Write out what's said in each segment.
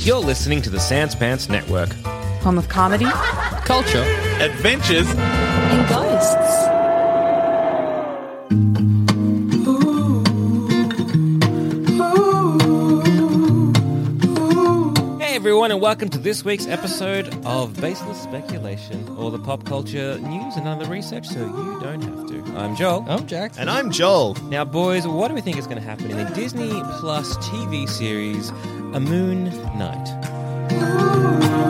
You're listening to the Sans Pants Network. Home of comedy Culture. Adventures. and ghosts. Hey everyone, and welcome to this week's episode of Baseless Speculation, all the pop culture news and other research so you don't have to. I'm Joel. I'm Jack. And I'm Joel. Now, boys, what do we think is going to happen in the Disney Plus TV series A Moon Knight?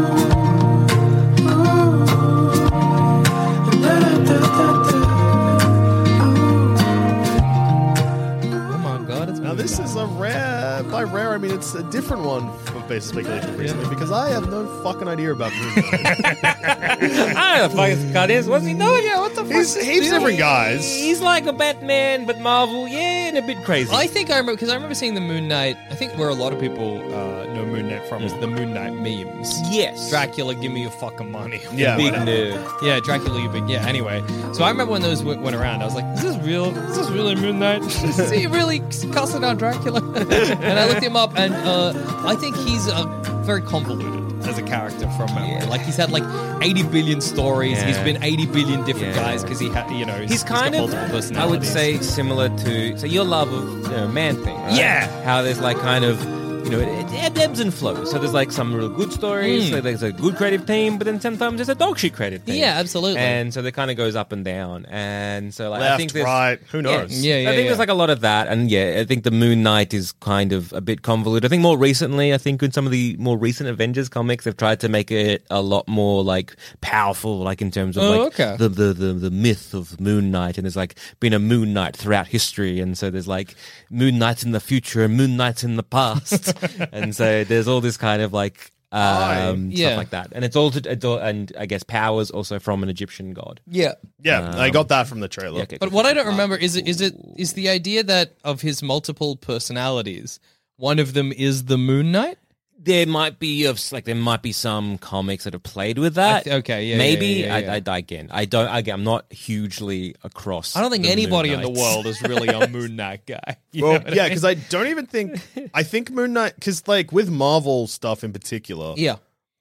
Oh my god, it's Now this is a rare, by rare I mean it's a different one for Baseless Speculation recently because I have no fucking idea about Moon Knight. I don't know the fuck this cut is. What's he doing? Yeah, what the fuck? He's heaps different guys. He's like a Batman, but Marvel, yeah, and a bit crazy. I think I remember, because I remember seeing the Moon Knight. I think where a lot of people know Moon Knight from is the Moon Knight memes. Yes. Dracula, give me your fucking money. Yeah, Big whatever. nerd. Yeah, Dracula, you big. Yeah, anyway. So I remember when those went around, I was like, is this real? Is this really Moon Knight? Is he really cussing out Dracula? And I looked him up, and I think he's very convoluted as a character from memory. Yeah. Like, he's had like 80 billion stories. Yeah. He's been 80 billion different Yeah. guys because he had, you know, He's kind got of, multiple I would personalities. say, similar to your love of Man-Thing, right? Yeah. How there's like kind of, it ebbs and flows. So there's like some real good stories, so there's a good creative team, but then sometimes there's a dog shit creative team. Yeah, absolutely. And so it kind of goes up and down. And so like I Left, think there's right, who knows? Yeah, I think there's like a lot of that, and yeah, I think the Moon Knight is kind of a bit convoluted. I think more recently, I think in some of the more recent Avengers comics, they've tried to make it a lot more like powerful, like in terms of okay. the myth of Moon Knight, and there's like been a Moon Knight throughout history, and so there's like Moon Knights in the future and Moon Knights in the past, and so there's all this kind of like. Yeah. Stuff like that, and it's all and I guess powers also from an Egyptian god. Yeah. Yeah, I got that from the trailer. Yeah, okay, But cool. what I don't remember is the idea that of his multiple personalities, one of them is the Moon Knight? There might be some comics that have played with that. Okay, yeah, maybe. yeah, yeah, yeah. Again, I'm not hugely across. I don't think the anybody Moon in the Knights. world is really a Moon Knight guy. You know Well, what I yeah, mean? because I don't even think I think Moon Knight because like with Marvel stuff in particular, Yeah.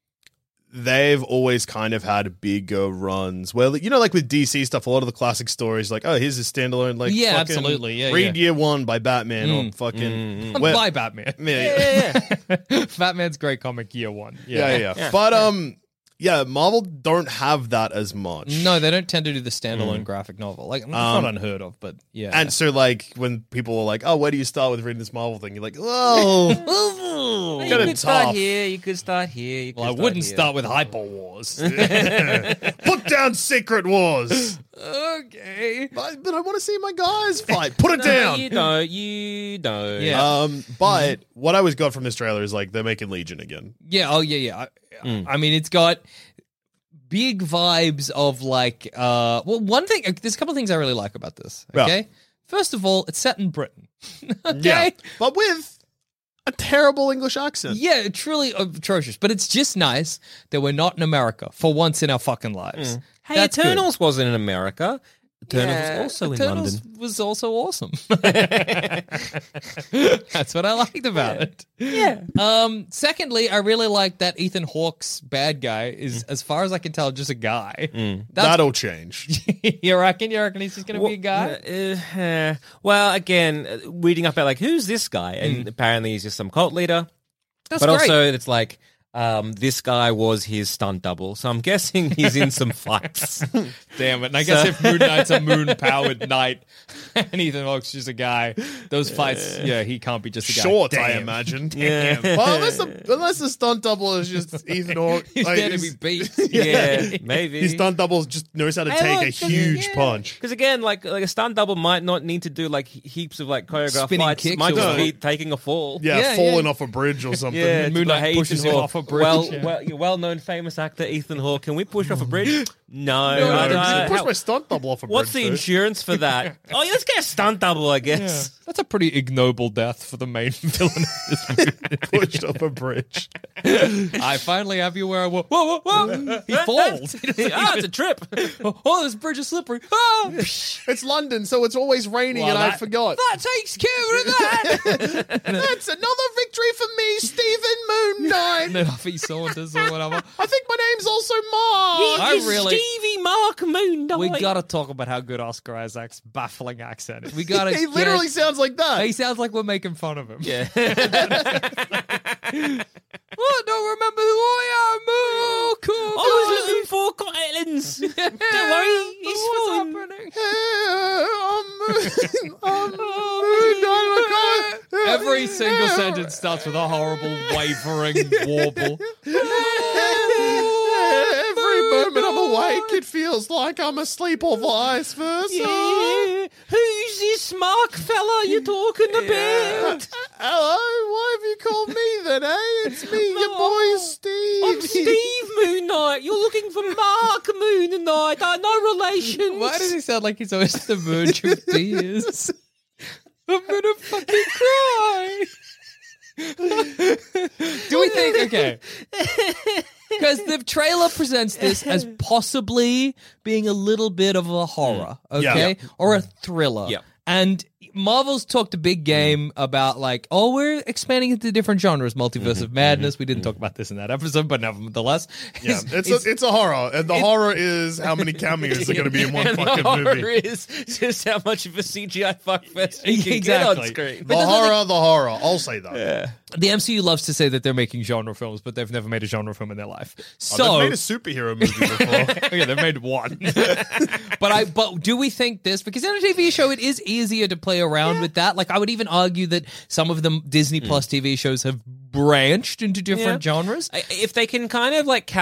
they've always kind of had bigger runs. Well, like with DC stuff, a lot of the classic stories, like, oh, here's a standalone, like, Yeah, fucking absolutely, yeah, read yeah. Year One by Batman or fucking By Batman. Yeah, Batman's great comic year one. yeah. But yeah, Marvel don't have that as much. No, they don't tend to do the standalone graphic novel. Like, it's not unheard of, but yeah. And so, like, when people are like, "Oh, where do you start with reading this Marvel thing?" You're like, "Oh, You Kinda could start tough. here. You could start here. You could well, I start wouldn't here. start with Hyper Wars. put down Secret Wars." Okay. But I want to see my guys fight. Put it No, down. You don't. Yeah. But what I was got from this trailer is like they're making Legion again. Yeah, oh yeah. I mean, it's got big vibes of like well, one thing, there's a couple of things I really like about this. Yeah. Okay. First of all, it's set in Britain. Okay. Yeah, but with a terrible English accent. Yeah, truly atrocious. But it's just nice that we're not in America for once in our fucking lives. Hey, That's good. Eternals wasn't in America. Eternals Yeah, was also in Eternals London. was also awesome. That's what I liked about it. Yeah. Secondly, I really like that Ethan Hawke's bad guy is, as far as I can tell, just a guy. That's, That'll change. you reckon? You reckon he's just going to be a guy? Well, again, reading up about like who's this guy, and apparently he's just some cult leader. That's But great. also, it's like this guy was his stunt double, so I'm guessing he's in some fights. Damn it. And I guess if Moon Knight's a moon-powered knight and Ethan Hawke's just a guy, those fights, yeah, he can't be just a guy. Short, I Damn. imagine. Yeah. Well, unless the stunt double is just Ethan Hawke. He's like, there to be beat. Yeah, maybe. His stunt double just knows how to take a huge punch. Because again, like a stunt double might not need to do like heaps of like choreographed Spinning fights. kicks Might or just something. be taking a fall. Yeah, Yeah, falling yeah. off a bridge or something. Yeah, Moon Knight Ethan pushes him Hawke. off a bridge, yeah. Your well-known famous actor Ethan Hawke. Can we push off a bridge? No. No, I no, don't- push how- my stunt double off a What's bridge. the first. insurance for that? Oh, yeah, let's get a stunt double, I guess. That's a pretty ignoble death for the main villain of this movie. Pushed off a bridge. I finally have you where I want. Whoa, whoa, whoa! He falls. It's a trip. Oh, this bridge is slippery. Oh, It's London, so it's always raining, Well, and I that- forgot. that takes care of that. That's another victory for me, Stephen Moon Knight. And then off he saunters or whatever. I think my name's also Mark. I really- Stevie Mark Moon Knight. We gotta talk about how good Oscar Isaac's baffling accent is. We gotta. He literally sounds like that. He sounds like we're making fun of him. Yeah. Oh, don't remember who I am. Oh, cool. I was looking for Scott Islands. Don't worry, it's What's fine. happening? I'm Moon Knight. Every single sentence starts with a horrible wavering warble. Every moment I'm awake, it feels like I'm asleep or vice versa. Yeah. Who's this Mark fella you're talking about? Hello, why have you called me then, eh? It's me, your boy Steve. I'm Steve Moon Knight. You're looking for Mark Moon Knight. No relations. Why does he sound like he's always at the verge of tears? I'm gonna fucking cry. Do we think, okay, because the trailer presents this as possibly being a little bit of a horror, okay, or a thriller. Yeah. And Marvel's talked a big game about like, oh, we're expanding into different genres, multiverse of madness. We didn't talk about this in that episode, but nevertheless, Yeah, it's a horror, and the horror is how many cameos are going to be in one And the fucking horror movie. is just how much of a CGI fuckfest you can get on screen. The horror. I'll say that. the MCU loves to say that they're making genre films, but they've never made a genre film in their life. So They've made a superhero movie before. okay, they've made one. but do we think this, because in a TV show it is easier to play around with that? Like I would even argue that some of the Disney Plus TV shows have branched into different genres. If they can kind of like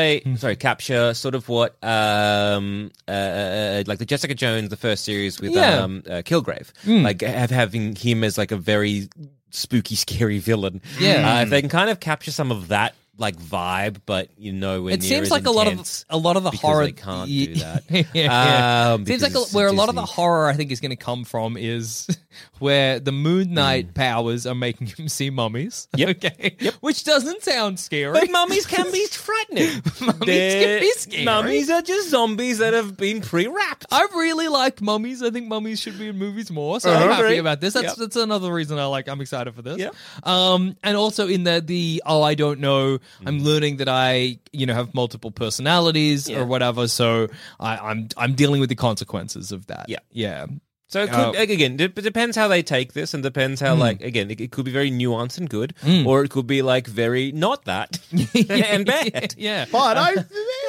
capture sort of what like the Jessica Jones, the first series with Kilgrave, like having him as like a very spooky, scary villain. Yeah. If they can kind of capture some of that like vibe, but It seems like a lot of the because horror they can't do that. Seems like where a lot of the horror I think is going to come from is where the Moon Knight powers are making him see mummies. Yep. Okay. Yep. Which doesn't sound scary. But mummies can be frightening. Mummies can be scary. Mummies are just zombies that have been pre-wrapped. I really liked mummies. I think mummies should be in movies more. So I'm happy about this. That's another reason I'm excited for this. Yeah. And also in the I don't know. I'm learning that I have multiple personalities or whatever. So I'm dealing with the consequences of that. Yeah. Yeah. So it could, again, it depends how they take this, and depends how it could be very nuanced and good, or it could be like very not that and bad. Yeah. But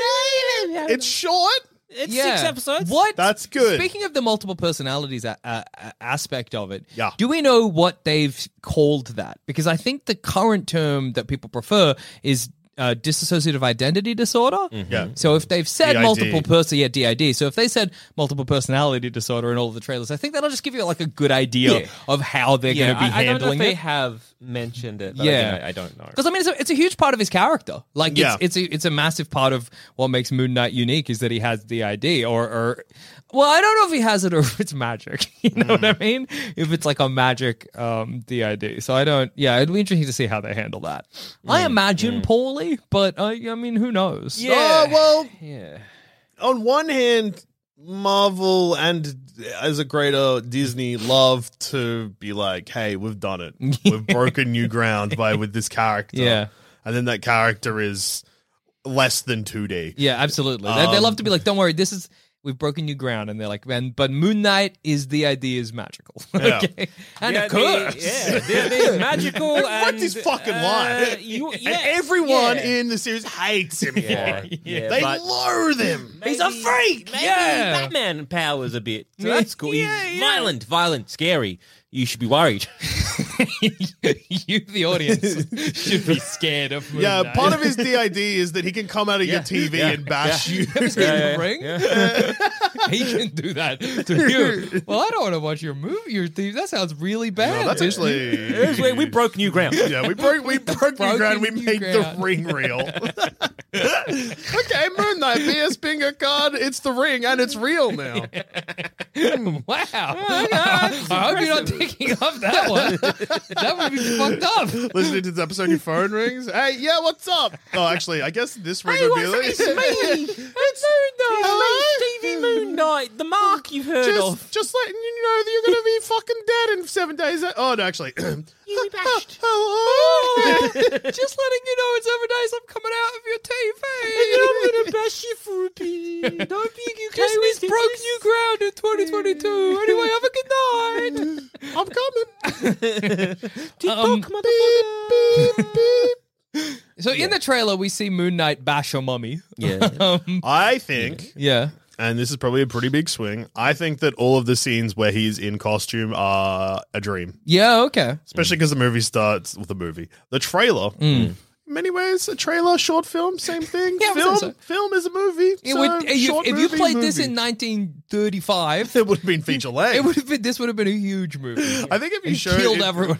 it's short. It's 6 episodes. What? That's good. Speaking of the multiple personalities aspect of it, Yeah. do we know what they've called that? Because I think the current term that people prefer is dissociative identity disorder. Yeah. So if they've said DID. multiple DID. So if they said multiple personality disorder in all of the trailers, I think that'll just give you like a good idea of how they're going to be I don't know if handling they it. have mentioned it. But Yeah. I don't know. Because I mean, it's a huge part of his character. Like, Yeah. it's a massive part of what makes Moon Knight unique is that he has the ID, or well, I don't know if he has it or if it's magic. You know what I mean? If it's like a magic DID. So I don't. Yeah, it'd be interesting to see how they handle that. I imagine poorly, but I mean, who knows? Yeah. Well, Yeah. on one hand, Marvel and as a greater Disney love to be like, hey, we've done it. We've broken new ground with this character. Yeah. And then that character is less than 2D. Yeah, absolutely. They love to be like, don't worry, we've broken new ground, and they're like, but Moon Knight is magical. Yeah. Okay, and Yeah, a curse. they're magical. What's his fucking line? And everyone in the series hates him for it. Yeah, They but loathe him. he's a freak. Maybe Yeah. Batman powers a bit. So Yeah. that's cool. Yeah, He's yeah. violent, scary. You should be worried. You, the audience, should be scared of Moon Yeah, Knight. part of his DID is that he can come out of your TV and bash you. Ring? He can do that to you. Well, I don't want to watch your movie, your theme. That sounds really bad. No, that's actually... We broke new ground. Yeah, we broke new ground. We Broken made new the ground. ring real. Okay, Moon Knight, BS bingo card. It's the ring, and it's real now. Wow. I hope you're not taking up that one. That would be fucked up. Listening to this episode, your phone rings. Hey, yeah, what's up? Oh, actually, I guess this ring would be like... It's me, Stevie Moon Knight, the Mark you've heard of. Just letting you know that you're going to be fucking dead in 7 days. Oh, no, actually... You bashed. Just letting you know in 7 days I'm coming out of your TV. I'm gonna bash you for a bit. Don't be okay Disney's with broke this. new ground in 2022. Anyway, have a good night. I'm coming. TikTok, motherfucker. So in the trailer, we see Moon Knight bash a mummy. Yeah. I think... Yeah. And this is probably a pretty big swing. I think that all of the scenes where he's in costume are a dream. Yeah, okay. Especially because the movie starts with the movie. The trailer, in many ways, a trailer, short film, same thing. Yeah, I would say so. Film is a movie. It would, if you movie, played this movie. in 1935, It would have been feature length. this would have been a huge movie. I think if you And showed killed it, everyone.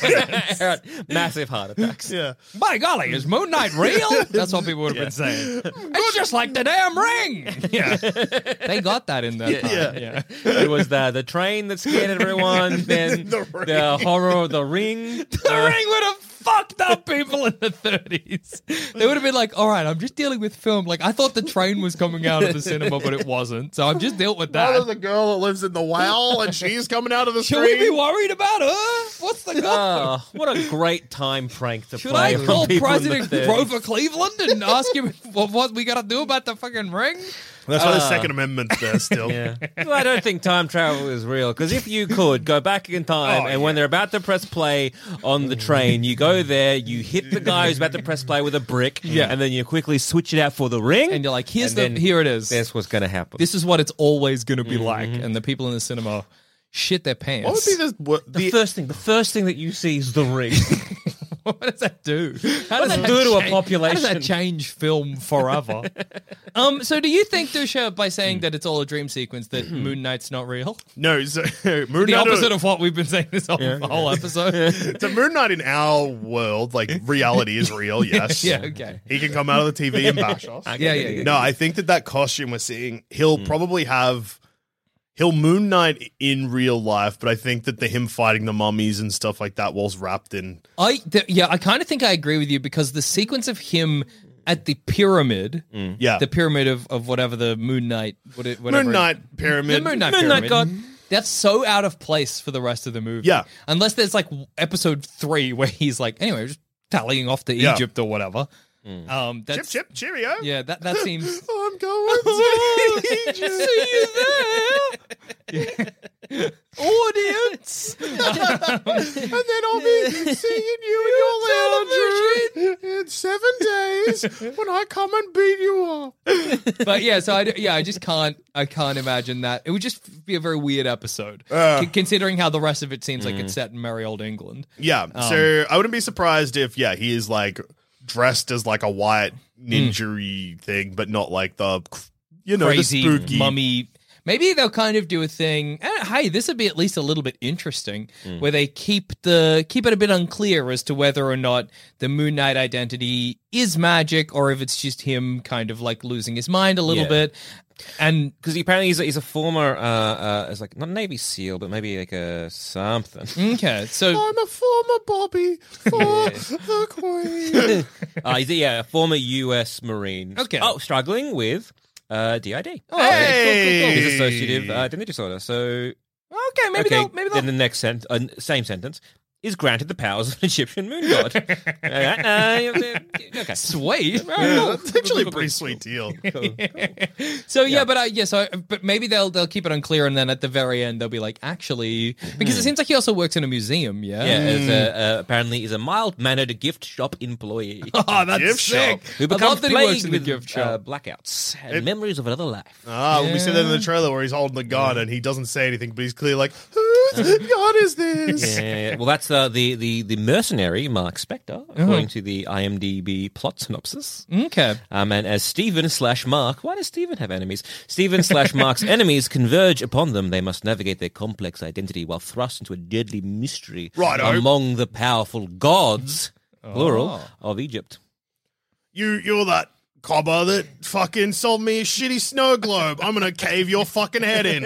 Massive heart attacks. Yeah. By golly, is Moon Knight real? That's what people would have been saying. It's just like the damn ring. Yeah, they got that in that time. Yeah. It was the train that scared everyone, then the horror of the ring. The ring would have fucked up people in the 30s. They would have been like, all right, I'm just dealing with film. Like, I thought the train was coming out of the cinema, but it wasn't. So I've just dealt with Now there's that. a girl that lives in the well and she's coming out of the Should we be screen. worried about her? What's the goal? Oh, what a great time prank to Should play I from call people President in the 30s. Grover Cleveland and ask him what we got to do about the fucking ring? That's why the Second Amendment's there still. Yeah. Well, I don't think time travel is real, because if you could go back in time and when they're about to press play on the train, you go there, you hit the guy who's about to press play with a brick, and then you quickly switch it out for the ring. And you're like, here it is. That's what's going to happen. This is what it's always going to be like. And the people in the cinema shit their pants. What would be the first thing that you see is the ring. What does that do? How What does that do to a How population? does that change film forever? So do you think, Dusha, by saying that it's all a dream sequence, that Moon Knight's not real? No, so Moon The Knight, opposite of what we've been saying this whole episode. so Moon Knight in our world, like reality is real, yes. Yeah, okay. He can come out of the TV and bash us. Yeah. No, I think that costume we're seeing, he'll probably he'll Moon Knight in real life, but I think that him fighting the mummies and stuff like that was wrapped in. I kind of think I agree with you, because the sequence of him at the pyramid, the pyramid of whatever the Moon Knight, whatever Moon Knight pyramid. the Moon Knight Moon Knight pyramid. god. That's so out of place for the rest of the movie. Yeah. Unless there's like episode 3 where he's like, anyway, we're just tallying off to Yeah. Egypt or whatever. Chip, That's, chip, cheerio. yeah, that seems. I'm going to Egypt. See you there, audience. And then I'll be seeing you in your lounge in 7 days when I come and beat you up. But yeah, so I just can't imagine that. It would just be a very weird episode, considering how the rest of it seems like it's set in merry old England. Yeah, so I wouldn't be surprised if, he is like dressed as like a white ninja thing, but not like the, Crazy the spooky mummy. Maybe they'll kind of do a thing. Hey, this would be at least a little bit interesting, where they keep it a bit unclear as to whether or not the Moon Knight identity is magic, or if it's just him kind of like losing his mind a little bit. And because apparently he's a former, it's like not Navy SEAL, but maybe like a something. okay, so I'm a former Bobby for the Queen. He's a former U.S. Marine. Okay. Oh, struggling with DID. Oh, okay, cool. His dissociative identity disorder. So Okay, maybe they'll. Then the next same sentence is granted the powers of an Egyptian moon god. Okay. Sweet. That's actually a pretty sweet deal. So but maybe they'll keep it unclear, and then at the very end they'll be like, actually, because it seems like he also works in a museum. Yeah. Yeah, apparently he's a mild-mannered gift shop employee. Oh, that's Gift sick. shop. Who I becomes love that he works plagued in the with gift shop. blackouts and memories of another life. We see that in the trailer where he's holding the gun and he doesn't say anything, but he's clearly like, whose gun is this? Yeah. Well, that's the mercenary Mark Spector, according to the IMDb plot synopsis. Okay. And as Steven/Mark, why does Steven have enemies? Steven/Mark's enemies converge upon them. They must navigate their complex identity while thrust into a deadly mystery among the powerful gods, plural, of Egypt. You're that cobber that fucking sold me a shitty snow globe. I'm gonna cave your fucking head in.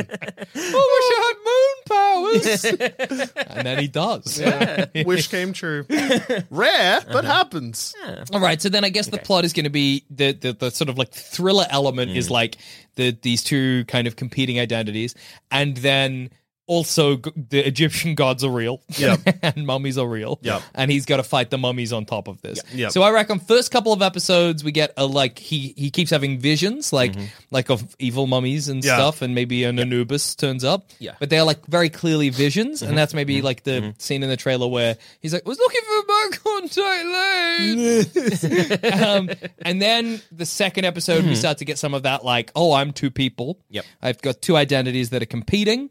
I wish I had moon powers. And then he does. Wish came true. Rare, but happens. All right, so then I guess the plot is going to be the sort of like thriller element is like these two kind of competing identities, and then also the Egyptian gods are real, and mummies are real, and he's got to fight the mummies on top of this. So I reckon first couple of episodes we get he keeps having visions like of evil mummies and stuff, and maybe an Anubis turns up, but they're like very clearly visions, and that's maybe like the scene in the trailer where he's like, was looking for my contact lane. And then the second episode we start to get some of that like, oh, I'm two people, I've got two identities that are competing.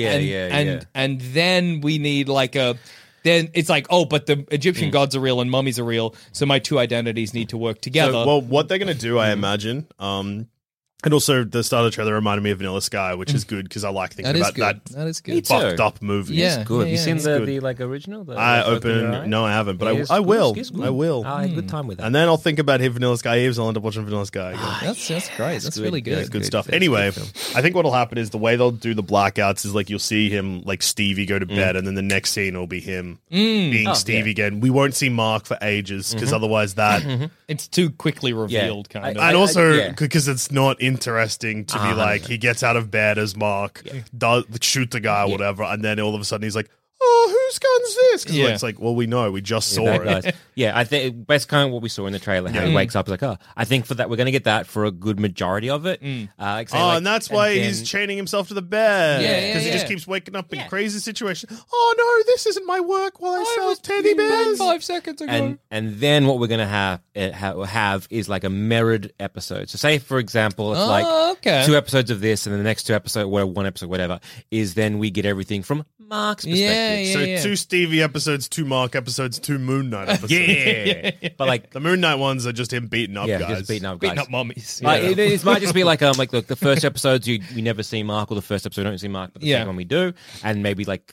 And then we need like then it's like, oh, but the Egyptian gods are real and mummies are real, so my two identities need to work together. So, well, what they're going to do, I imagine, and also the start of the trailer reminded me of Vanilla Sky, which is good because I like thinking about that. That is good. Fucked up movie. Yeah, Good. Have you seen the good. like original? No, I haven't, but I will. I will. I had a good time with that. And then I'll think about Vanilla Sky Eves. I'll end up watching Vanilla Sky again. That's great. That's really good. Yeah, good stuff. Anyway, I think what'll happen is the way they'll do the blackouts is like you'll see him like Stevie go to bed, and then the next scene will be him being Steve again. We won't see Mark for ages because otherwise that it's too quickly revealed, kind of. and also because it's not interesting to be like he gets out of bed as Mark, does shoot the guy or whatever, and then all of a sudden he's like, oh, whose gun's this? Because it's like, well, we know, we just saw it. I think that's kind of what we saw in the trailer. How he wakes up, he's like, oh, I think for that we're going to get that for a good majority of it. And that's why he's chaining himself to the bed. Because he just keeps waking up in crazy situations. Oh no, this isn't my work while I sell teddy bears 5 seconds ago. And then what we're going to have is like a mirrored episode. So say, for example, it's like 2 episodes of this, and then the next 2 episodes, or 1 episode, whatever, is then we get everything from Mark's perspective. So 2 Stevie episodes, 2 Mark episodes, 2 Moon Knight episodes. But like the Moon Knight ones are just him beating up guys. Just beating up mummies. It might just be like the first episodes we never see Mark, or the first episode we don't see Mark, but the second one we do, and maybe like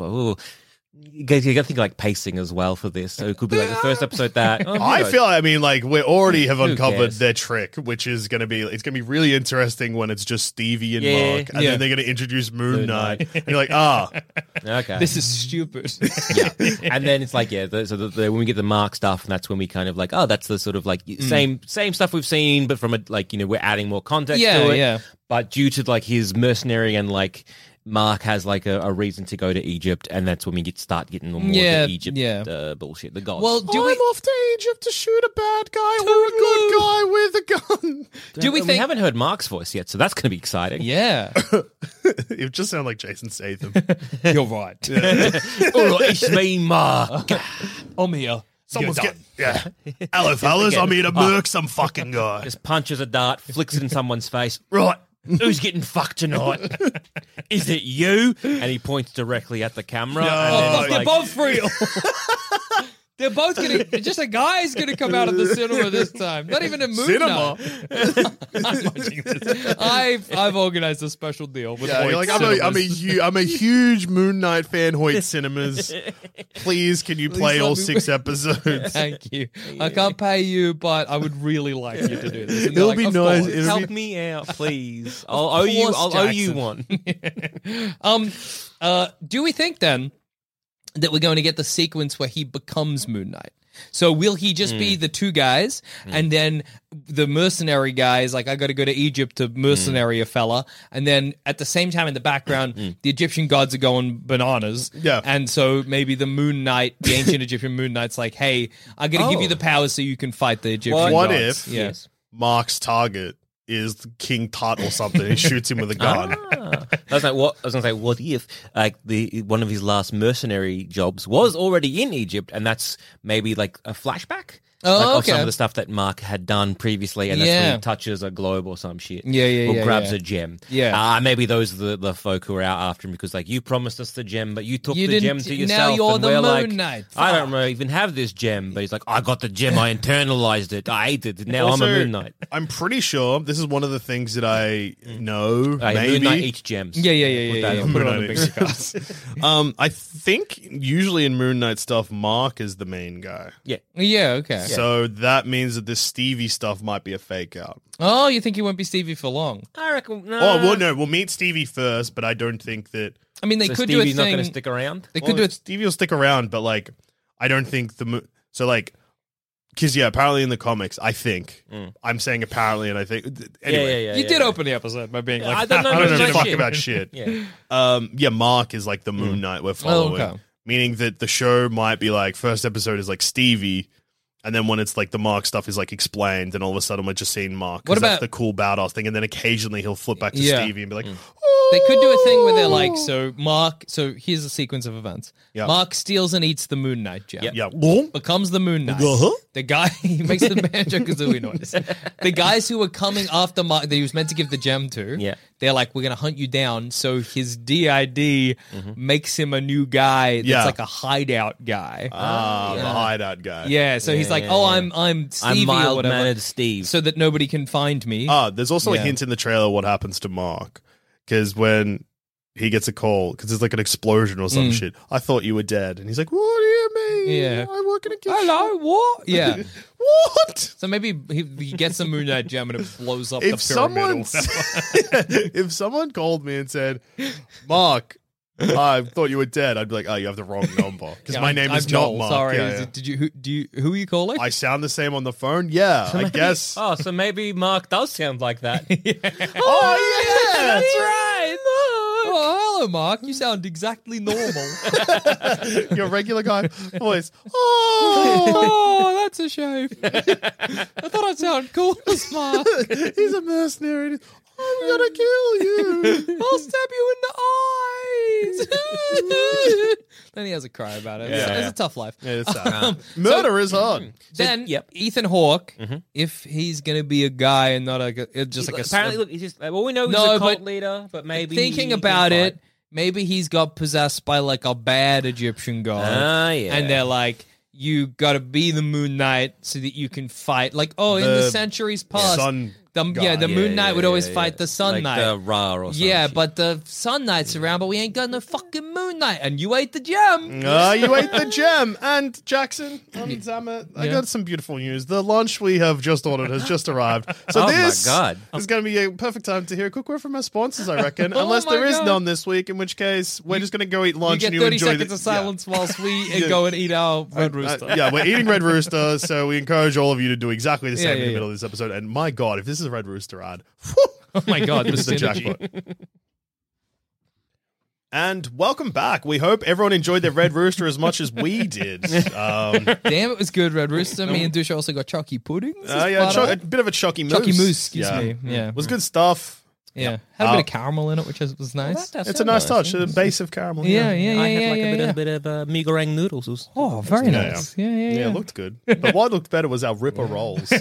you got to think like pacing as well for this. So it could be like the first episode that I feel. I mean, like we already have uncovered their trick, which is going to be really interesting when it's just Stevie and Mark, and then they're going to introduce Moon Knight. And you're like, okay, this is stupid. And then it's like when we get the Mark stuff, and that's when we kind of like, oh, that's the sort of like same stuff we've seen, but from a like we're adding more context to it. But due to like his mercenary and like Mark has like a reason to go to Egypt, and that's when we start getting more of the Egypt bullshit. The gods. Well, I'm off to Egypt to shoot a bad guy or a good guy with a gun. We haven't heard Mark's voice yet, so that's going to be exciting. Yeah. It just sounds like Jason Statham. You're right. All right, it's me, Mark. I'm here. Someone's hello, fellas. I'm here to murk some fucking guy. Just punches a dart, flicks it in someone's face. Right. Who's getting fucked tonight? Is it you? And he points directly at the camera. They're both real. They're both just a guy's gonna come out of the cinema this time. Not even a Moon Knight. I'm watching this. I've organized a special deal with Hoyt like, Cinemas. I'm a huge Moon Knight fan, Hoyt Cinemas. Please, can you play all 6 episodes? Thank you. I can't pay you, but I would really like you to do this. And It'll be nice. Help me out, please. I'll owe you one. Do we think then that we're going to get the sequence where he becomes Moon Knight? So will he just be the 2 guys, and then the mercenary guy is like, I got to go to Egypt to mercenary a fella, and then at the same time in the background, the Egyptian gods are going bananas, and so maybe the Moon Knight, the ancient Egyptian Moon Knight's like, hey, I got to give you the powers so you can fight the Egyptian gods. What if Mark's target is King Tut or something? He shoots him with a gun. I was gonna say, what if like one of his last mercenary jobs was already in Egypt, and that's maybe like a flashback? Of some of the stuff that Mark had done previously, and that's when he touches a globe or some shit. Or grabs a gem. Maybe those are the folk who are out after him because, like, you promised us the gem, but you took the gem to yourself. Now you're and the we're Moon like, Knight. I don't even have this gem. But he's like, I got the gem. I internalized it. I ate it. Now Also, I'm a Moon Knight. I'm pretty sure this is one of the things that I know. Maybe Moon Knight eats gems. Yeah. Put it on a big cards. I think usually in Moon Knight stuff, Mark is the main guy. Yeah, okay. So that means that this Stevie stuff might be a fake out. Oh, you think he won't be Stevie for long? I reckon. No. Oh, well, no, we'll meet Stevie first, but I don't think that. I mean, they So could Stevie's do a not thing. going to stick around. They could do it. Stevie will stick around, but like, I don't think so like, because apparently in the comics, I think I'm saying apparently, and I think anyway. Yeah. You did open the episode by being like, I don't know. I don't know Like fuck shit. about shit. Yeah. Mark is like the Moon Knight we're following, okay. meaning that the show might be like first episode is like Stevie, and then when it's like the Mark stuff is like explained, and all of a sudden we're just seeing Mark. 'Cause What that's about- the cool badass thing, and then occasionally he'll flip back to Yeah. Stevie and be like, They could do a thing where they're like, so here's a sequence of events. Yeah. Mark steals and eats the Moon Knight gem. yeah, Becomes the Moon Knight. Uh-huh. The guy, he makes the Banjo-Kazooie noise. The guys who were coming after Mark, that he was meant to give the gem to, Yeah. they're like, we're going to hunt you down. So his DID makes him a new guy that's Yeah. like a hideout guy. the hideout guy. Yeah, so he's like, I'm Stevie I'm or mild whatever. mannered Steve. So that nobody can find me. There's also a Yeah. hint in the trailer what happens to Mark, because when he gets a call, because there's like an explosion or some shit. I thought you were dead, and he's like, "What do you mean? Yeah. I work in a kitchen." Hello, what? Yeah. What? So maybe he gets a Moon Knight gem and it blows up the If pyramid. if someone called me and said, "Mark, I thought you were dead," I'd be like, "Oh, you have the wrong number," because my name is Joel. not Mark. Sorry, Yeah, is yeah. it- did you? Who are you calling? I sound the same on the phone. Yeah, I guess. Oh, so maybe Mark does sound like that. Oh yeah, That's right. Oh, hello, Mark. You sound exactly normal. your regular guy voice. Oh, Oh, that's a shame. I thought I'd sound cool as Mark. he's a mercenary. I'm gonna kill you. I'll stab you in the eyes. Then he has a cry about it. It's a tough life. Yeah, it's sad. Murder is hard. Then yep. Ethan Hawke, if he's going to be a guy and not just like a Apparently, look, he's just. Well, we know he's No, a cult but leader, but maybe thinking he about can it, maybe he's got possessed by like a bad Egyptian god. Ah, yeah. And they're like, you got to be the Moon Knight so that you can fight. Like, in the The centuries past, sun the god. Moon Knight would always fight the Sun like Knight. the Ra or something. Yeah, but the Sun Knight's around, but we ain't got no fucking Moon Knight, and you ate the gem. You ate the gem. And Jackson, Zamet, I Yeah. got some beautiful news. The lunch we have just ordered has just arrived. So Oh my this God. is going to be a perfect time to hear a quick word from our sponsors, I reckon. Oh Unless my there is God. none this week, in which case we're just going to go eat You lunch get and you 30 enjoy seconds the, of silence whilst we go and eat our Red Rooster. yeah, we're eating Red Rooster, so we encourage all of you to do exactly the same in the yeah. middle of this episode. And my God, if this is a Red Rooster ad, Oh my God, it's the synergy. jackpot. And welcome back. We hope everyone enjoyed their Red Rooster as much as we did. Damn, it was good, Red Rooster. Me and Dusha also got chalky puddings. A bit of a chalky mousse. Chalky mousse, excuse me. Yeah. It was good stuff. Yeah. Had a bit of caramel in it, which was nice. It's a nice touch. A base of caramel. Yeah. I had like yeah. a bit of meagorang noodles. It was- Oh, very Yeah, nice. Yeah. Yeah, it looked good. But what looked better was our Ripper rolls.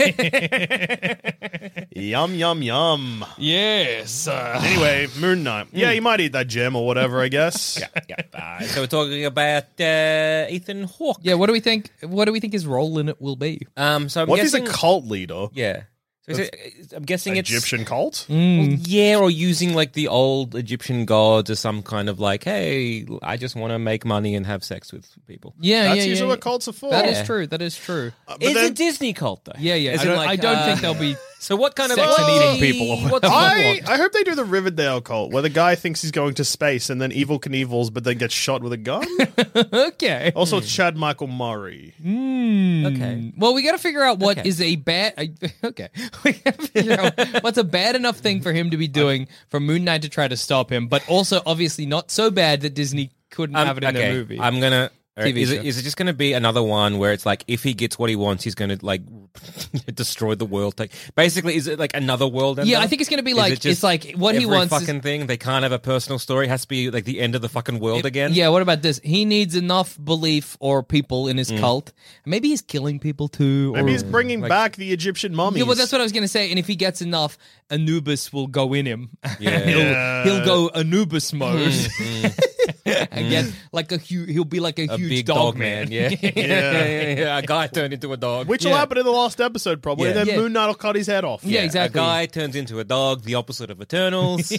Yum, yum, yum. Yes. Anyway, Moon Knight. Yeah, you might eat that gem or whatever, I guess. So we're talking about Ethan Hawke. Yeah, what do we think? What do we think his role in it will be? So I'm What if he's guessing. a cult leader? Yeah. So I'm guessing it's Egyptian cult? Well, yeah, or using like the old Egyptian gods as some kind of like, hey, I just want to make money and have sex with people. Yeah, That's yeah, usually yeah. what cults are for. That is Yeah. true. That is true. But It's then- a Disney cult, though. Yeah, yeah. As in, I don't think there'll be. So what kind of Sex and eating people or What's the I plot? hope they do the Riverdale cult, where the guy thinks he's going to space and then Evil Knievel's, but then gets shot with a gun. Okay. Also, it's Chad Michael Murray. Okay. Well, we got to figure out what Okay. is a bad. Okay, we got to figure out what's a bad enough thing for him to be doing for Moon Knight to try to stop him, but also obviously not so bad that Disney couldn't have it in their movie. I'm gonna. TV Is show. it just going to be another one where it's like if he gets what he wants, he's going to like destroy the world? Like, basically, is it like another world? Ender? Yeah, I think it's gonna be Is like- it just it's like what he every wants is- Fucking thing. They can't have a personal story. It has to be like the end of the fucking world again. Yeah, what about this? He needs enough belief or people in his cult. Maybe he's killing people too. Maybe or, he's bringing like- back the Egyptian mummies. Yeah, well, that's what I was going to say. And if he gets enough, Anubis will go in him. Yeah. he'll go Anubis mode. Again, like he'll be like a huge big dog man. man. Yeah. A guy turned into a dog. Which will happen in the last episode, probably. Yeah. And then Yeah. Moon Knight will cut his head off. Yeah, exactly. A guy turns into a dog, the opposite of Eternals.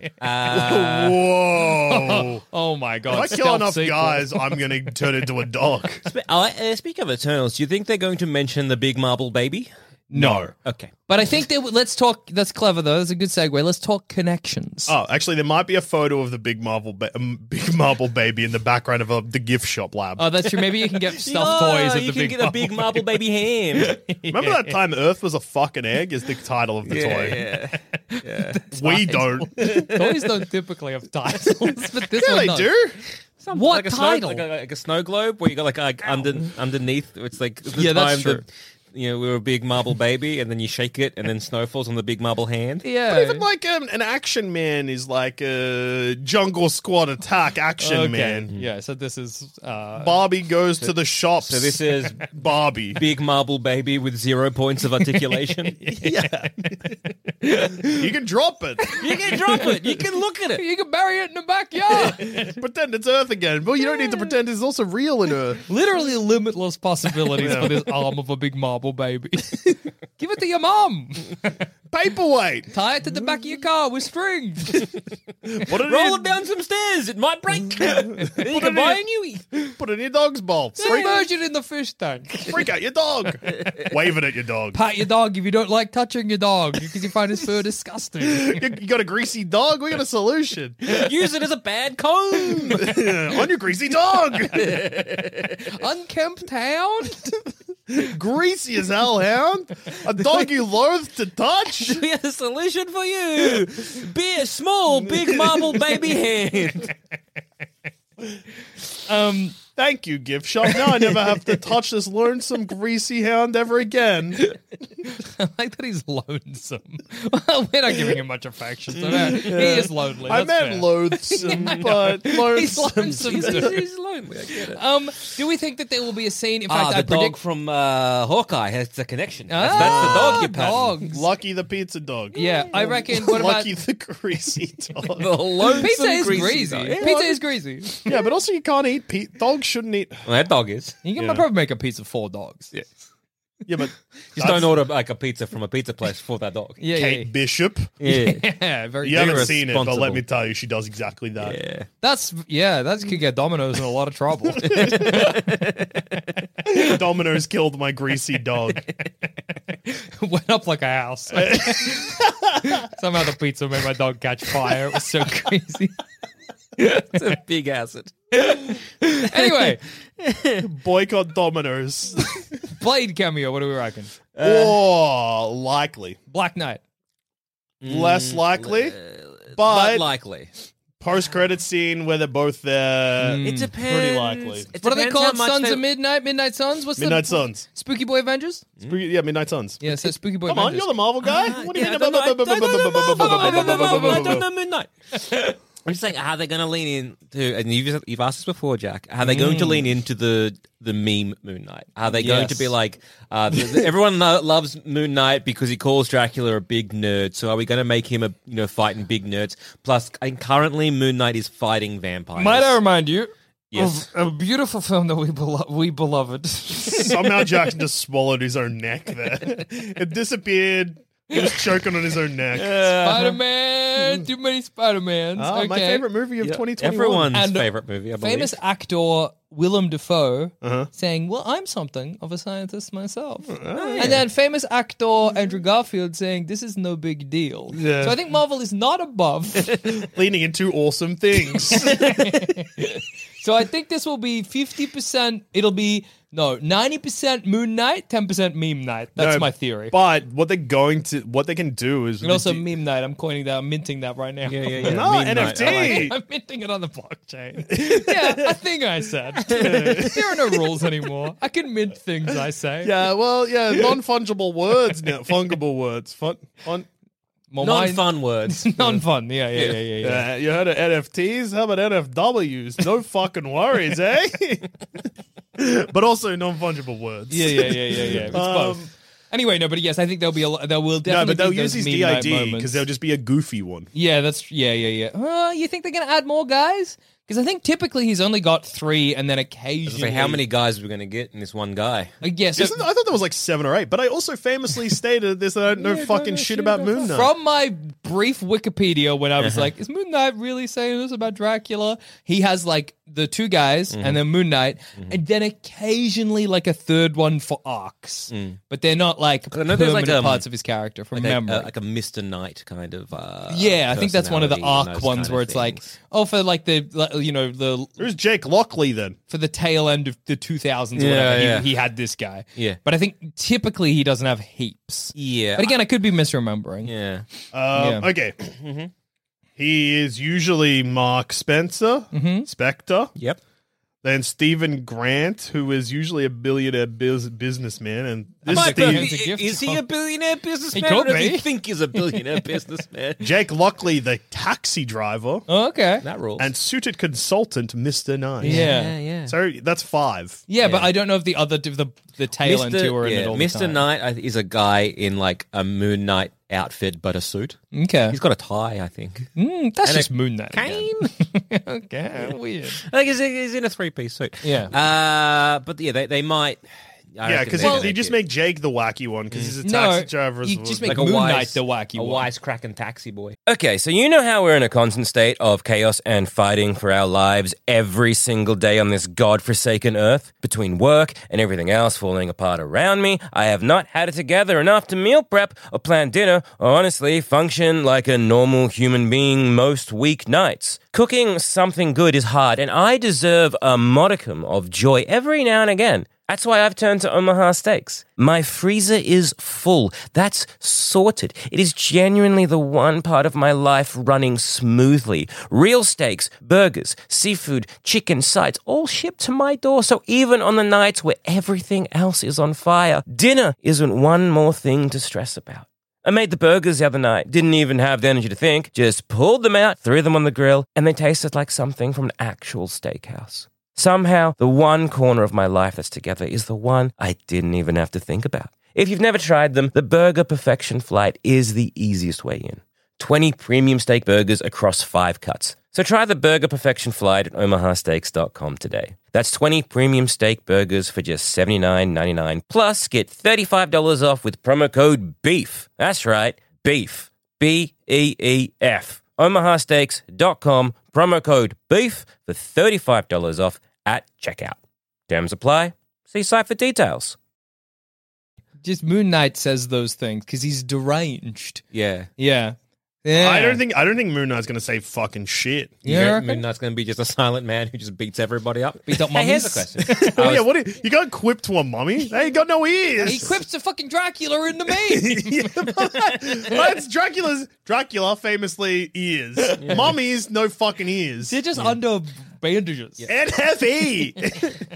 Whoa. Oh my god! If I kill stealth enough sequel. guys, I'm going to turn into a dog. Speaking of Eternals, do you think they're going to mention the big marble baby? No. Okay. But I think let's talk. That's clever though. That's a good segue. Let's talk connections. Oh, actually, there might be a photo of the big marble baby in the background of the gift shop lab. Oh, that's true. Maybe you can get stuffed toys of you the can big get a big marble baby hand. Remember that time Earth was a fucking egg is the title of the toy. Yeah. We don't. Toys don't typically have titles, but this Yeah, one they does. do. What like a title? like a snow globe where you got like underneath. It's like the Yeah, that's time true. that we were a big marble baby, and then you shake it, and then snow falls on the big marble hand. Yeah. But even like an action man is like a jungle squad attack action man. Yeah. So this is Barbie goes to the shops. So this is Barbie. big marble baby with 0 points of articulation. Yeah. You can drop it. You can drop it. You can look at it. you can bury it in the backyard. Pretend it's Earth again. Well, you don't need to pretend it's also real in Earth. Literally limitless possibilities for this arm of a big marble baby. Give it to your mom. Paperweight. Tie it to the back of your car with strings. Put it Roll in, it down some stairs. It might break. You can buy a newie. Put it in your dog's bowl. Submerge it in the fish tank. Freak out your dog. Wave it at your dog. Pat your dog if you don't like touching your dog because you find his fur disgusting. You got a greasy dog? We got a solution. Use it as a bad comb. On your greasy dog. Unkempt hound? Greasy as hell, hound. A dog you loathe to touch. We have a solution for you. Be a small, big marble baby hand. Thank you, gift shop. Now I never have to touch this lonesome greasy hound ever again. I like that he's lonesome. Well, we're not giving him much affection. So no, he is lonely. I That's meant fair. loathsome, but lonesome. He's lonesome. He's lonely. I get it. Do we think that there will be a scene? In fact, The I dog predict from Hawkeye has the connection. That's the dog you pat. dogs. Lucky the pizza dog. Yeah, I reckon. What about Lucky the greasy dog. The lonesome pizza? Is greasy greasy. dog. Pizza is greasy. Yeah, but also you can't eat dogs shouldn't eat. Well, that dog is. You can Yeah. probably make a pizza for dogs. Yeah. Yeah, but Just don't order like a pizza from a pizza place for that dog. Yeah, Kate Bishop. Yeah. yeah, very. You haven't Very seen it, but let responsible. me tell you, she does exactly that. Yeah. That could get Domino's in a lot of trouble. Domino's killed my greasy dog. Went up like a house. Somehow the pizza made my dog catch fire. It was so crazy. It's a big acid. Anyway, Boycott Domino's. Blade cameo. What do we reckon? Oh, likely. Black Knight. Less likely, But but likely. post-credit scene where they're both there. It depends. Pretty likely. It What are they depends how called? much Sons they- of Midnight? Midnight Suns? What's Midnight the Suns. Spooky Boy Avengers? Yeah, Midnight Suns. Yeah, so Spooky Boy Come on, Avengers. you're the Marvel guy. What do you Yeah, mean? I don't know Midnight. I'm just saying, how they're going to lean into, and you've asked this before, Jack, how they going to lean into the meme Moon Knight? Are they going to be like, everyone loves Moon Knight because he calls Dracula a big nerd, so are we going to make him fighting big nerds? Plus, and currently Moon Knight is fighting vampires. Might I remind you Yes. of a beautiful film that we beloved? Somehow Jackson just swallowed his own neck there. It disappeared. He was choking on his own neck. Spider-Man! Too many Spider-Mans. Ah, my favorite movie of 2021. Everyone's And favorite movie, I believe. Famous actor Willem Dafoe saying, well, I'm something of a scientist myself. And then famous actor Andrew Garfield saying, this is no big deal. Yeah. So I think Marvel is not above. Leaning into awesome things. So I think this will be 50%. It'll be, 90% Moon Knight, 10% Meme Night. That's No, my theory. But what they can do is And also Meme Night. I'm coining that. I'm minting that right now. Yeah. No, Meme Night. NFT. I like it. I'm minting it on the blockchain. Yeah, a thing I said. There are no rules anymore. I can mint things I say. Yeah, well, yeah, non-fungible words now. Fungible words. Well, More mine- Non-fun words. Non-fun. Yeah. you heard of NFTs? How about NFWs? No fucking worries, eh? But also non-fungible words. Yeah. It's both. Anyway, no, but yes, I think there will No, definitely but they'll be use those his Meme Night DID moments. because there'll just be a goofy one. Yeah, that's yeah. You think they're gonna add more guys? Because I think typically he's only got 3, and then occasionally. So how many guys are we going to get in this one guy? Yeah, so I thought there was like 7 or 8, but I also famously stated this. I don't know fucking shit about Moon Knight. from my brief Wikipedia, when I was like, "Is Moon Knight really saying this about Dracula?" He has like the 2 guys, and then Moon Knight, and then occasionally like a third one for arcs, but they're not like I know there's, permanent like, parts of his character from memory. Like a Mr. Knight kind of. Yeah, I think that's one of the personality and arc those ones kind where of it's like, things. for like the Who's Jake Lockley then? for the tail end of the 2000s or Yeah, whatever, yeah. he had this guy. Yeah. But I think typically he doesn't have heaps. Yeah. But again, I could be misremembering. Yeah. Yeah. Okay. He is usually Mark Spencer, Spectre. Yep. Then Stephen Grant, who is usually a billionaire businessman, and this Might be. Steve, It's a gift Is he a billionaire businessman? He could or does be. he think he's a billionaire businessman? Jake Lockley, the taxi driver, Oh, okay. That rules. and suited consultant, Mr. Nice. Yeah. yeah. So that's 5. Yeah, but I don't know if the other the tail end two are in it all the Mr. time. Knight is a guy in like a Moon Knight outfit, but a suit. Okay. He's got a tie, I think. That's and just a Moon Knight. Cane. again. Okay, weird. Like he's in a 3-piece suit. Yeah. But yeah, they might. I Yeah, reckon because they they just make Jake the wacky one because he's a No, taxi driver. as you well. just make like a Moon wise, Knight the wacky a one. wisecracking taxi boy. Okay, so you know how we're in a constant state of chaos and fighting for our lives every single day on this godforsaken earth? Between work and everything else falling apart around me, I have not had it together enough to meal prep or plan dinner or honestly function like a normal human being most weeknights. Cooking something good is hard, and I deserve a modicum of joy every now and again. That's why I've turned to Omaha Steaks. My freezer is full. That's sorted. It is genuinely the one part of my life running smoothly. Real steaks, burgers, seafood, chicken, sides, all shipped to my door. So even on the nights where everything else is on fire, dinner isn't one more thing to stress about. I made the burgers the other night, didn't even have the energy to think, just pulled them out, threw them on the grill, and they tasted like something from an actual steakhouse. Somehow, the one corner of my life that's together is the one I didn't even have to think about. If you've never tried them, the Burger Perfection Flight is the easiest way in. 20 premium steak burgers across 5 cuts. So try the Burger Perfection Flight at omahasteaks.com today. That's 20 premium steak burgers for just $79.99. Plus, get $35 off with promo code BEEF. That's right, BEEF. B-E-E-F. omahasteaks.com, promo code BEEF for $35 off at checkout. Terms apply. See site for details. Just Moon Knight says those things because he's deranged. Yeah. Yeah. I don't think Moon Knight's gonna say fucking shit. Yeah. Moon Knight's going to be just a silent man who just beats everybody up. Beats up Hey, here's a mummies. question. Oh yeah, you got quipped to a mummy? They ain't got no ears. He quips to fucking Dracula into me. That's Dracula famously ears. Mummies, no fucking ears. They're just under bandages. NFE.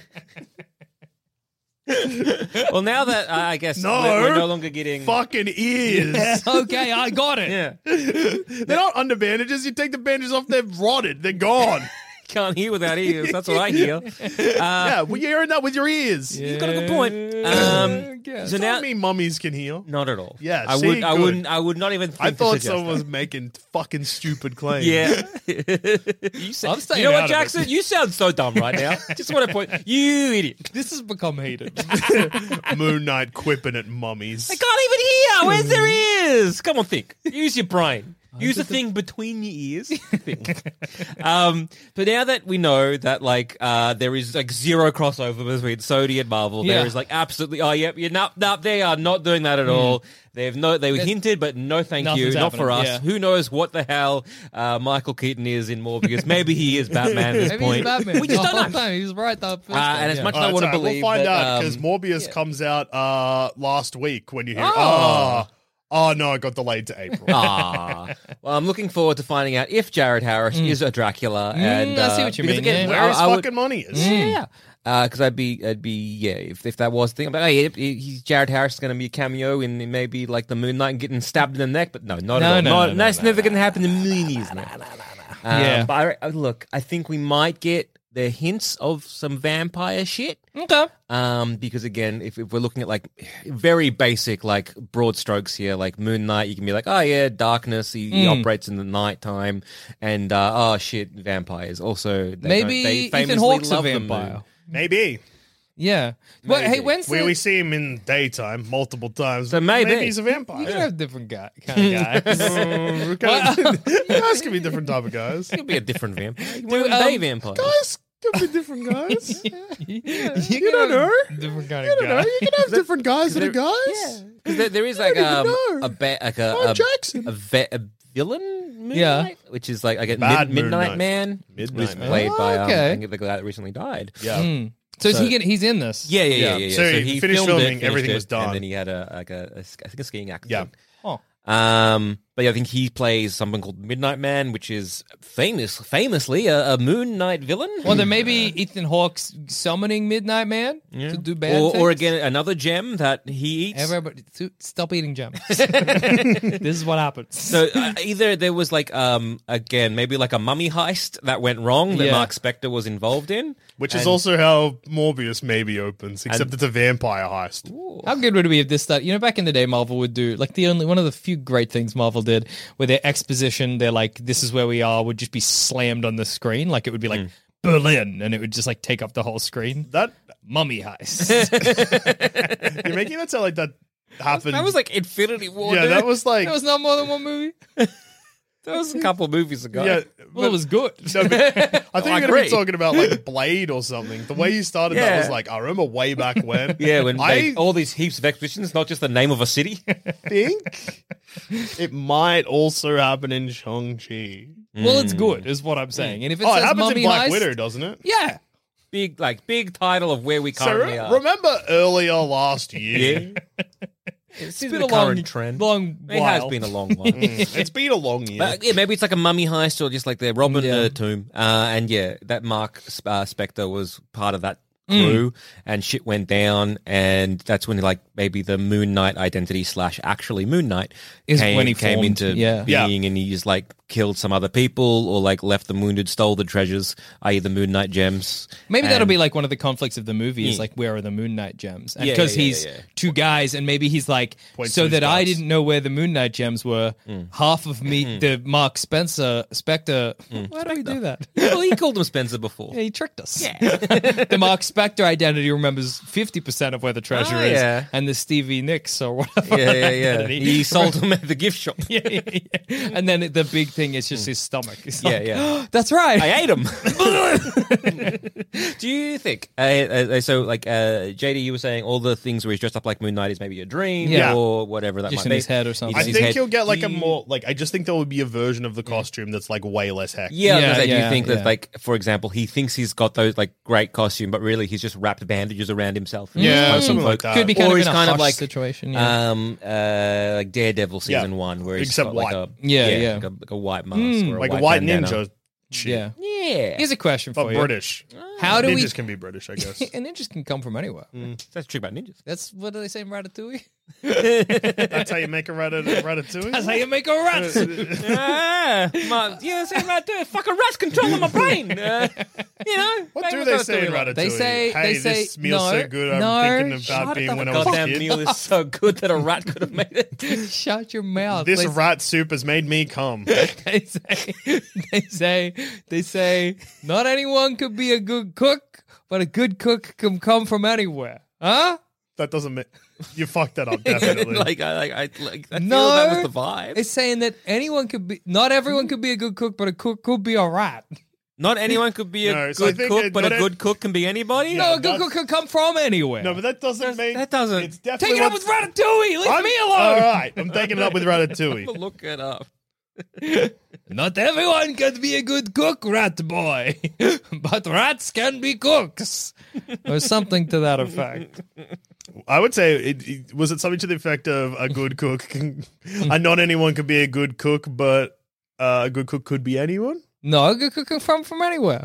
Well, now that I guess No. we're no longer getting. Fucking ears. Okay, I got it. Yeah. They're not under bandages. You take the bandages off, they're rotted. They're gone. Can't hear without ears. That's what I hear. Yeah, well, you're hearing that with your ears. You've got a good point. guess. So now, Doesn't mean mummies can hear. not at all. Yeah, I see, would. I good. wouldn't. I would not even. Think I to thought suggest someone that. was making fucking stupid claims. Yeah. you I'm staying you know out what, of Jackson? it. You sound so dumb right now. Just want to point. You idiot. This has become heated. Moon Knight quipping at mummies. I can't even hear. Where's their ears? Come on, think. Use your brain. Use the thing between your ears. Think. But now that we know that like there is like zero crossover between Sony and Marvel, Yeah. there is like absolutely. Oh, yep. Yeah, no, they are not doing that at all. They hinted, but no, thank you, Nothing's not for us. happening, yeah. Who knows what the hell Michael Keaton is in Morbius? Maybe he is Batman at this Maybe point. he's Batman. We just The don't whole know. time. He was right the first time. And as yeah. much as All I right, want to sorry, believe, we'll find that, out because Morbius comes out last week when you hear. Oh. Oh no, it got delayed to April. Ah, well, I'm looking forward to finding out if Jared Harris is a Dracula. And I see what you because mean, Again, yeah. Where his I would- fucking money is. Yeah. Because I'd be, yeah. If that was the thing, but hey, he's Jared Harris is going to be a cameo in maybe like the Moon Knight and getting stabbed in the neck, but no, not No, at all. no, no, That's no, never going to happen in a million years now. Yeah. But look, I think we might get there are hints of some vampire shit. Okay. Because again, if we're looking at like very basic, like broad strokes here, like Moon Knight, you can be like, oh yeah, darkness. He operates in the nighttime, and oh shit, vampires. Also, Maybe they Ethan famously Hawke's a love the vampire. moon. Maybe. Yeah. Well, hey, when's We see him in daytime multiple times. So maybe. he's a vampire. You can have different kind of guys. You guys can be different type of guys. It could be a different vampire. One day vampire. Guys can be different guys. You don't know. Different kind You of don't know. guy. You can have different guys that are guys. Because there is like don't even know. a Jackson. a villain, Moon Yeah. Knight, which is like I get Bad Moon Midnight Knight. Man, Midnight who's Man. played by okay. I think the guy that recently died. Yeah. So is he's in this? Yeah. So he finished filmed filming, finished everything it, was done. and then he had I think a skiing accident. Oh. But yeah, I think he plays something called Midnight Man, which is famously a Moon Knight villain. Well, then maybe Ethan Hawke's summoning Midnight Man to do bad or things. again another gem that he eats. Everybody, stop eating gems. This is what happens. So either there was like again maybe like a mummy heist that went wrong that Yeah. Mark Spector was involved in, Which is also how Morbius maybe opens, except it's a vampire heist. How good would it be if this started? You know, back in the day, Marvel would do like one of the few great things Marvel did, where their exposition, they're like, "This is where we are," would just be slammed on the screen, like it would be like Berlin, and it would just like take up the whole screen. That Mummy heist. you're making that sound like that happened. that was like Infinity War. yeah, dude. that was like That was not more than one movie. that was a couple movies ago. yeah. Well, it was good. No, but I think I you're going to agree. be talking about like Blade or something. The way you started that Yeah. was like, I remember way back when. Yeah, when I all these heaps of expositions, not just the name of a city. think it might also happen in Shang-Chi. Well, it's good, is what I'm saying. And if it Oh, it says happens Mummy in Black heist, Widow, doesn't it? yeah. big title of where we So currently are. remember earlier last year? It's It's been been a a long, current trend. long It while. has been a long one. It's been a long year. But yeah, maybe it's like a mummy heist or just like they're robbing Yeah. the tomb. And yeah, that Mark Spector was part of that crew and shit went down. And that's when like maybe the Moon Knight identity / actually Moon Knight Is when he came formed, into yeah. being and he just like killed some other people or like left them wounded, stole the treasures, i.e. the Moon Knight gems. Maybe that'll And- be like one of the conflicts of the movie is Yeah. like, where are the Moon Knight gems? And Yeah, because yeah, he's yeah. two guys, and maybe he's like, Point so two that I stars. didn't know where the Moon Knight gems were. Half of me, the Mark Spector. Why do we do that? Well, he called him Spencer before. Yeah, he tricked us. The Mark Spector identity remembers 50% of where the treasure is, yeah. and the Stevie Nicks or whatever. Yeah. identity. He sold him at the gift shop. yeah. And then the big thing is just his stomach. It's like, Yeah. that's right. I ate him. Do you think? So, like, JD, you were saying all the things where he's dressed up like Moon Knight is maybe a dream Yeah. or whatever that Just might in be. his head or something. I His think head. he'll get like Do a you- more like. I just think there would be a version of the costume that's like way less hectic. Yeah, I was gonna say, do Yeah, you think yeah. that, like, for example, he thinks he's got those like great costume, but really he's just wrapped bandages around himself. Yeah, Just something cloak. like that. Could be kind Or of he's in a kind of Hush like situation. Yeah. Like Daredevil season Yeah. 1, where he's Except got like white. a Yeah. like a white mask or a Like a white bandana. ninja. Shit. yeah. Yeah, Here's a question But for you. British. How do Ninjas we? can be British, I guess. And ninjas can come from anywhere. that's true about ninjas. That's what do they say in Ratatouille? That's how you make a ratatouille. That's how you make a rat. Say right there. Fucking rats controlling my brain. You know, What maybe do we'll they go say in through it. Ratatouille? They hey, say this meal's no, so good. I'm no, thinking shut about it being the when I fuck was a Goddamn kid. meal is so good that a rat could have made it. Shut your mouth. This They- rat soup has made me come. they say, not anyone could be a good cook, but a good cook can come from anywhere. Huh? That doesn't make you fucked that up definitely. I feel No. that was the vibe. It's saying that not everyone could be a good cook, but a cook could be a rat. Not anyone could be a No, so I good think cook, it- but a not good cook can be anybody. No, a good that's- cook can come from anywhere. no, but that doesn't make that doesn't- It's definitely Take it up with what- Ratatouille. Leave me alone. All right, I'm taking it up with Ratatouille. Look it up. Not everyone can be a good cook, rat boy, but rats can be cooks, or something to that effect. I would say was it something to the effect of a good cook, and not anyone could be a good cook, but a good cook could be anyone. No, a good cook can come from anywhere,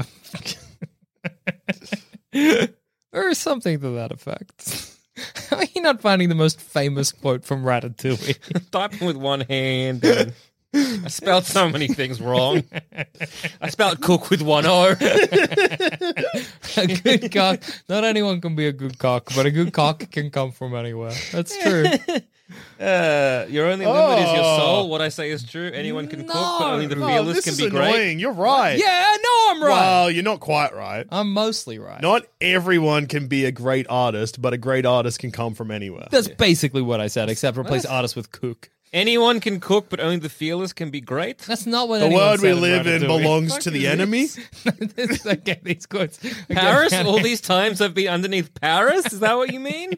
or something to that effect. How are you not finding the most famous quote from Ratatouille? Typing with one hand. And I spelled so many things wrong. I spelled cook with one O. A good cock. Not anyone can be a good cock, but a good cock can come from anywhere. That's true. Your only limit is your soul. What I say is true. Anyone can cook, but only the fearless this can is be annoying. great. You're right. Yeah, I know I'm right. Well, you're not quite right. I'm mostly right. Not everyone can be a great artist, but a great artist can come from anywhere. That's basically what I said, except replace artist with cook. Anyone can cook, but only the fearless can be great. That's not what The anyone world we said live in Ratatouille. belongs to the enemy. Okay, these quotes. Paris? All these times I've been underneath Paris? Is that what you mean?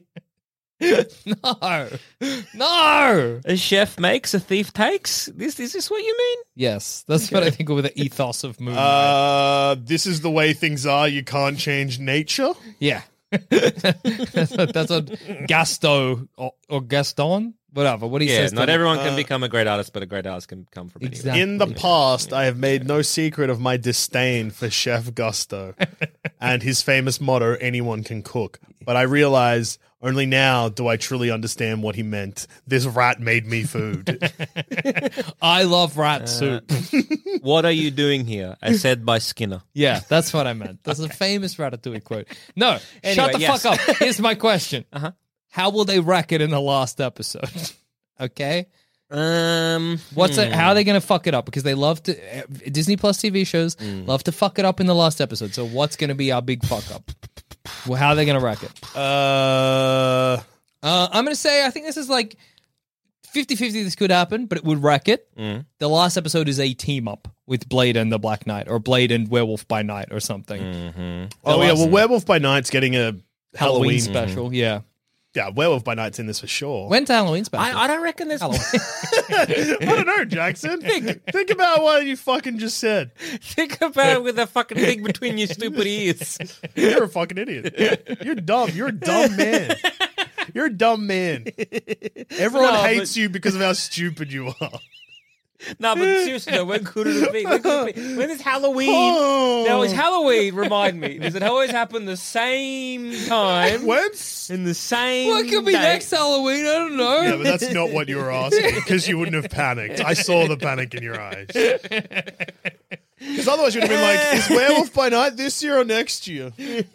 No. A chef makes, a thief takes? Is this what you mean? Yes, that's what I think with the ethos of movie. This is the way things are. You can't change nature. Yeah. that's what Gaston or Gaston, whatever. What he Yeah, says. not to- everyone can become a great artist, but a great artist can come from anywhere. Exactly. In the past, I have made no secret of my disdain for Chef Gusto and his famous motto, anyone can cook. But I realize only now do I truly understand what he meant. This rat made me food. I love rat soup. What are you doing here? I said by Skinner. Yeah, that's what I meant. That's a famous Ratatouille quote. No, Anyway, shut the yes. fuck up. Here's my question. How will they wreck it in the last episode? Okay? How are they going to fuck it up? Because they love to Disney Plus TV shows love to fuck it up in the last episode. So what's going to be our big fuck up? Well, how are they going to wreck it? I'm going to say I think this is like 50-50 this could happen, but it would wreck it. The last episode is a team up with Blade and the Black Knight, or Blade and Werewolf by Night or something. Oh, yeah. Well, Werewolf by Night's getting a Halloween Halloween. special, yeah. Yeah, Werewolf by Night's in this for sure. When's Halloween special? I don't reckon there's... I don't know, Jackson. Think about what you fucking just said. Think about it with a fucking thing between your stupid ears. You're a fucking idiot. You're dumb. You're a dumb man. You're a dumb man. Everyone No, hates but- you because of how stupid you are. No, but seriously, though, when could it be? When is Halloween? Oh. Now, is Halloween, remind me, does it always happen the same time? Whence? In the same Well, it could be day? next Halloween. I don't know. Yeah, but that's not what you were asking because you wouldn't have panicked. I saw the panic in your eyes. Because otherwise you'd have been like, is Werewolf by Night this year or next year?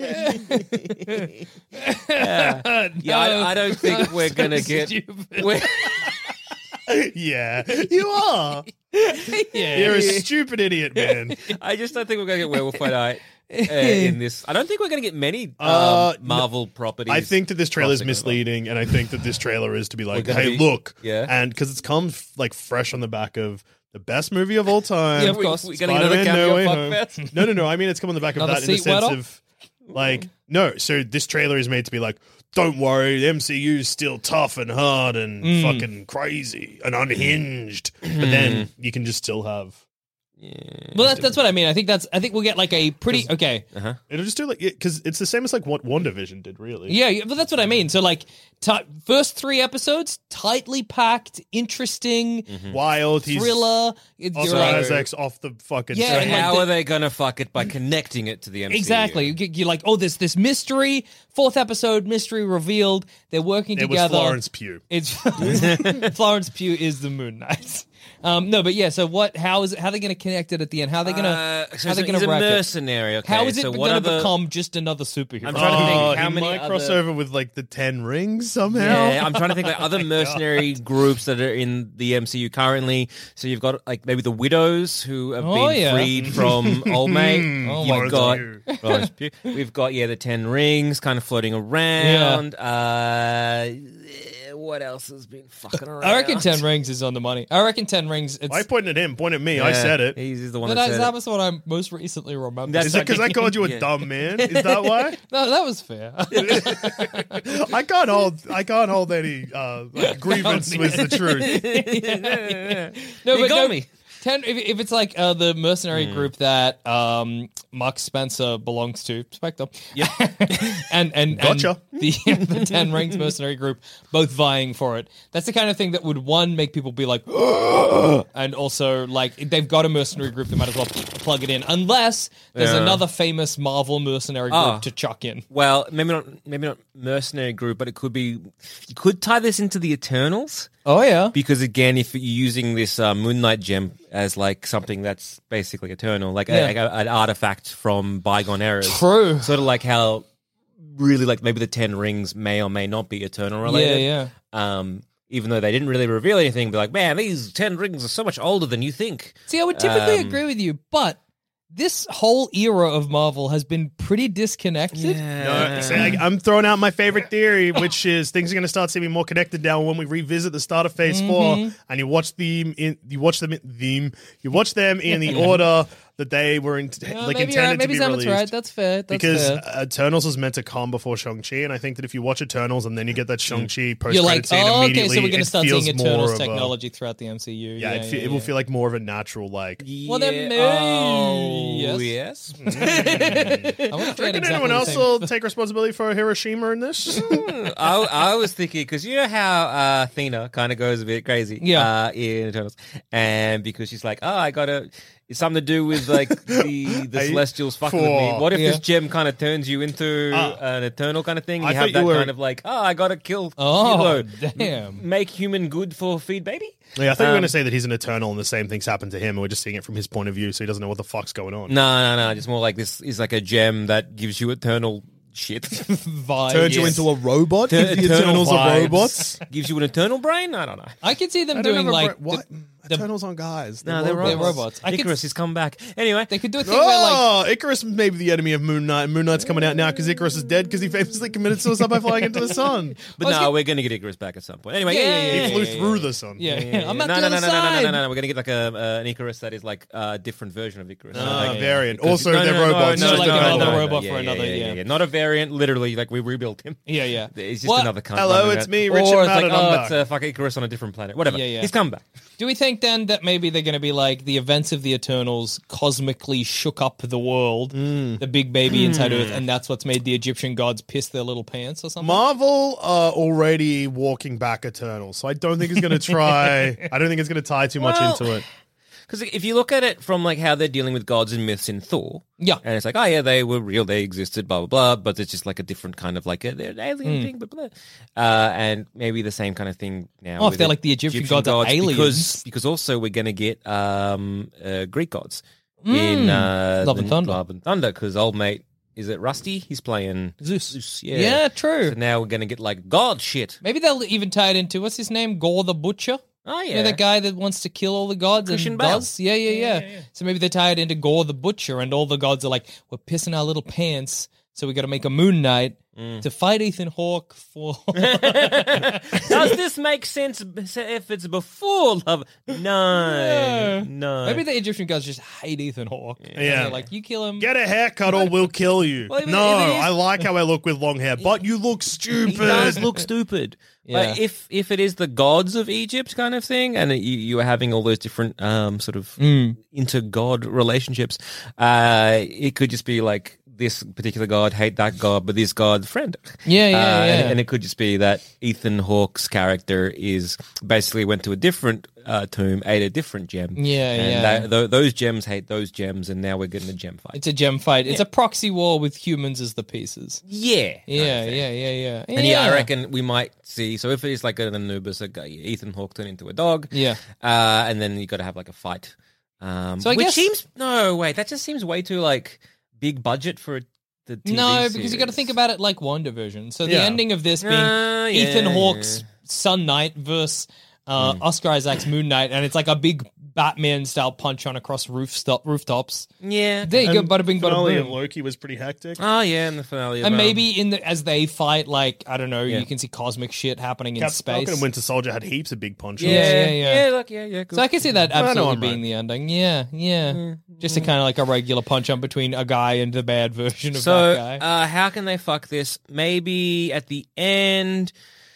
Yeah, I don't think we're going to get... we're- Yeah, you are. Yeah. You're a stupid idiot, man. I just don't think we're going to get Werewolf by Night in this. I don't think we're going to get many Marvel properties. I think that this trailer is crossing over. misleading, and I think that this trailer is to be like, We're gonna hey, be- look. Yeah. And because it's come like fresh on the back of the best movie of all time. Yeah, of course. We're going to get another Spider-Man: cameo No Way fuck Home. fest. No. I mean, it's come on the back of Another that in the seat sense wetter? of like, no. So this trailer is made to be like, don't worry, the MCU is still tough and hard and fucking crazy and unhinged. But then you can just still have. Well, that's what I mean. I think we'll get like a pretty okay. It'll just do like because it's the same as like what WandaVision did, really. Yeah, but that's what I mean. So like, first 3 episodes, tightly packed, interesting, Wild. He's thriller. Oscar Isaac's off the fucking. Yeah, So and like how the- are they going to fuck it by connecting it to the MCU? Exactly. You're like, oh, this mystery. 4th episode, mystery revealed. They're working It was together. Florence Pugh. It's Florence Pugh is the Moon Knight. No, but yeah. So what? How are they going to connect it at the end? How are they going to? So how are they going he's to a wrap it? mercenary. Okay, How is it so going to other- become just another superhero? I'm trying to think how he many might other- cross over with like the 10 Rings somehow. Yeah, I'm trying to think like other mercenary groups that are in the MCU currently. So you've got like maybe the widows who have Oh, been yeah. freed from Old Mate. Oh, You've Florence got Pugh. Florence Pugh. We've got the 10 Rings kind of floating around. What else has been fucking around? I reckon 10 Rings is on the money. I reckon 10 Rings. It's, Why pointing at him? Point at me. I said it. He's the one but that said that it. was what I most recently remember. That's- Is it because I called you a Yeah. dumb man? Is that why? No, that was fair. I can't hold any like, grievance with the truth. No, You but got me. If it's like the mercenary group that Mark Spencer belongs to, Spectre. Yeah. and Gotcha. The 10 Rings mercenary group both vying for it. That's the kind of thing that would, one, make people be like, and also, like, if they've got a mercenary group, they might as well plug it in. Unless there's another famous Marvel mercenary group to chuck in. Well, maybe not mercenary group, but it could be. You could tie this into the Eternals. Oh, yeah. Because again, if you're using this Moon Knight gem as like something that's basically eternal, like an artifact from bygone eras, True. Sort of like how really like maybe the 10 Rings may or may not be eternal related. Yeah. Even though they didn't really reveal anything, be like, man, these 10 Rings are so much older than you think. See, I would typically agree with you, but this whole era of Marvel has been pretty disconnected. No, see, I'm throwing out my favorite theory, which is things are going to start seeming more connected now when we revisit the start of Phase 4, and you watch them in the order that they were intended to be Simon's released. right. That's fair. Because Eternals was meant to come before Shang-Chi, and I think that if you watch Eternals and then you get that Shang-Chi post-credit You're like, scene oh, immediately, okay, so we're going to it start feels seeing more Eternals of a- technology throughout the MCU. it will feel like more of a natural, like... Well, then maybe... Oh, yes. I wonder if they had Reckon exactly anyone the else same- will take responsibility for Hiroshima in this? I was thinking, because you know how Athena kind of goes a bit crazy in Eternals, and because she's like, oh, I gotta... It's something to do with like the Celestials fucking with me. What if this gem kind of turns you into an Eternal kind of thing? You I have thought that you were- kind of like, oh, I gotta kill Oh, Kilo. damn. Make human good for feed baby? Yeah, I thought you were going to say that he's an Eternal and the same things happen to him, and we're just seeing it from his point of view, so he doesn't know what the fuck's going on. No. Just more like this is like a gem that gives you eternal shit. Vibe. Turns you into a robot? If the Eternals are vibes. robots? Gives you an eternal brain? I don't know. I could see them I don't doing have a like... bra- what? Eternals aren't guys. No, they're robots. I could Icarus has come back. Anyway. They could do a thing where like... Oh, Icarus may be the enemy of Moon Knight, and Moon Knight's coming out now because Icarus is dead because he famously committed suicide by flying into the sun. But no, we're going to get Icarus back at some point. Anyway, Yeah. He flew through the sun. Yeah, I'm No, not the other side. no. We're going to get like an Icarus that is like a different version of Icarus. Variant. Because- Also, they're robots. no, like another no. robot for another, yeah. Not a variant, literally, like we rebuilt him. Yeah. He's just What? another cunt. Hello, running it's around. me, Richard Or it's Madden, like, I'm it's back. a fucking Icarus on a different planet. Whatever. Yeah. He's come back. Do we think then that maybe they're going to be like the events of the Eternals cosmically shook up the world, the big baby inside Earth, and that's what's made the Egyptian gods piss their little pants or something? Marvel are already walking back Eternals, so I don't think it's going to try. I don't think it's going to tie too much into it. Because if you look at it from like how they're dealing with gods and myths in Thor, Yeah. and it's like, oh yeah, they were real, they existed, blah blah blah, but it's just like a different kind of like they're an alien thing, blah blah. And maybe the same kind of thing now. Oh, if with they're like the Egyptian gods are aliens. because also we're going to get Greek gods in Love and Thunder. Love and Thunder, because old mate, is it Rusty? He's playing Zeus. Yeah, Yeah, true. So now we're going to get like god shit. Maybe they'll even tie it into, what's his name? Gore the Butcher? Oh yeah, You know, that guy that wants to kill all the gods Christian and Bale. does? Yeah. So maybe they tie it into Gore the Butcher, and all the gods are like, we're pissing our little pants, so we got to make a Moon Knight to fight Ethan Hawke for... Does this make sense if it's before love? No. Maybe the Egyptian gods just hate Ethan Hawke. And Yeah. they're like, you kill him. Get a haircut or we'll kill you. Well, if it no, is- I like how I look with long hair, but you look stupid. He does look stupid. Yeah. Like if it is the gods of Egypt kind of thing, and you are having all those different sort of inter-god relationships, it could just be like this particular god hate that god, but this god friend. Yeah. And it could just be that Ethan Hawke's character is basically went to a different tomb, ate a different gem. And those gems hate those gems, and now we're getting a gem fight. It's a gem fight. It's a proxy war with humans as the pieces. Yeah. Yeah. And I reckon we might see. So if it is like an Anubis, Ethan Hawke turned into a dog. Yeah. And then you got to have like a fight. So I which guess- seems that just seems way too like big budget for the TV No, because you got to series. think about it like WandaVision. So the Yeah. ending of this being Ethan Hawke's Sun Knight versus Oscar Isaac's Moon Knight, and it's like a big Batman-style punch on across rooftops. Yeah. There you go, bada bing, bada Finale and boom. Loki was pretty hectic. Oh yeah, in the finale. Of, And maybe as they fight, like, I don't know, Yeah. you can see cosmic shit happening in Captain Falcon space. and Winter Soldier had heaps of big punches. Yeah. Look, yeah. Cool. So I can see that I know absolutely I'm being right. the ending. Yeah. Just a kind of like a regular punch on between a guy and the bad version of So, that guy. how can they fuck this? Maybe at the end,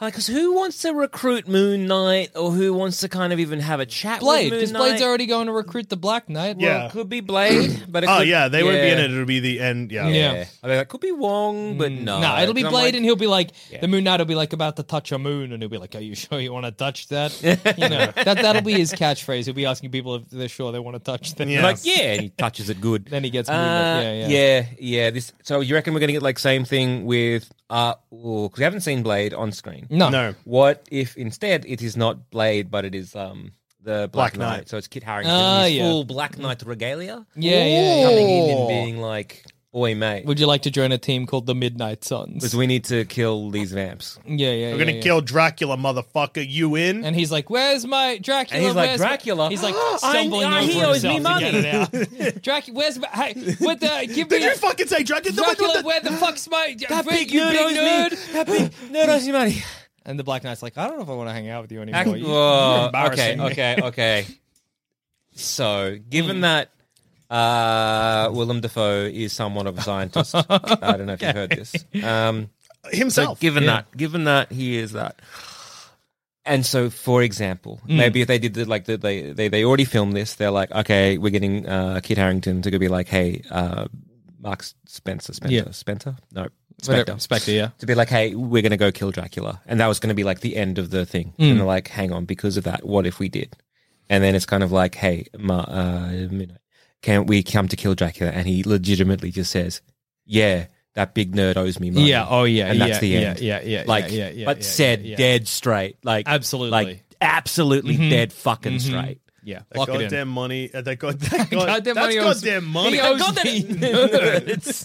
Because who wants to recruit Moon Knight, or who wants to kind of even have a chat Blade, with Moon because Knight? Blade's already going to recruit the Black Knight. Yeah. Well, it could be Blade, but it Oh could, yeah, they won't be in it. It'll be the end. Yeah. Yeah. I mean, it could be Wong, but no. No, it'll be 'Cause I'm Blade, like- and he'll be like, the Moon Knight will be like about to touch a moon, and he'll be like, "Are you sure you want to touch that?" That'll be his catchphrase. He'll be asking people if they're sure they want to touch that. Yeah. Like, yeah, and he touches it good. Then he gets Moon Knight. yeah. So you reckon we're going to get like same thing with because we haven't seen Blade on screen. No. What if instead it is not Blade, but it is the Black Knight? Knight. So it's Kit Harington, his full Black Knight regalia, Yeah. coming in and being like, "Oi, mate, Would you like to join a team called the Midnight Suns? because we need to kill these vamps." Yeah. We're gonna kill Dracula, motherfucker. You in? And he's like, "Where's my Dracula?" And he's like, Where's my-" "Dracula?" He's like stumbling he over owes me himself to money. get it out. Dracula, where's my? Hey, what the? Give me Did you fucking say Dracula? Dracula. Where the fuck's my? That where- big you nerd big owes nerd. me. That big nerd owes me money. And the Black Knight's like, I don't know if I want to hang out with you anymore. You're embarrassing me. Okay. So, given that Willem Dafoe is somewhat of a scientist, I don't know if you've heard this. Himself. Given that he is that, and so for example, maybe if they did they already filmed this, they're like, okay, we're getting Kit Harington to go be like, hey, Mark Spencer, no. Spectre. Spectre, yeah. To be like, hey, we're going to go kill Dracula. And that was going to be like the end of the thing. And they're like, hang on, because of that, what if we did? And then it's kind of like, hey, can we come to kill Dracula? And he legitimately just says, yeah, that big nerd owes me money. Yeah, oh yeah. And that's the end. Yeah. But said dead straight. Like, Absolutely. Like, absolutely dead fucking straight. Yeah. That Lock it in. goddamn money. That Goddamn money owes- goddamn money. He owes God, me nerds.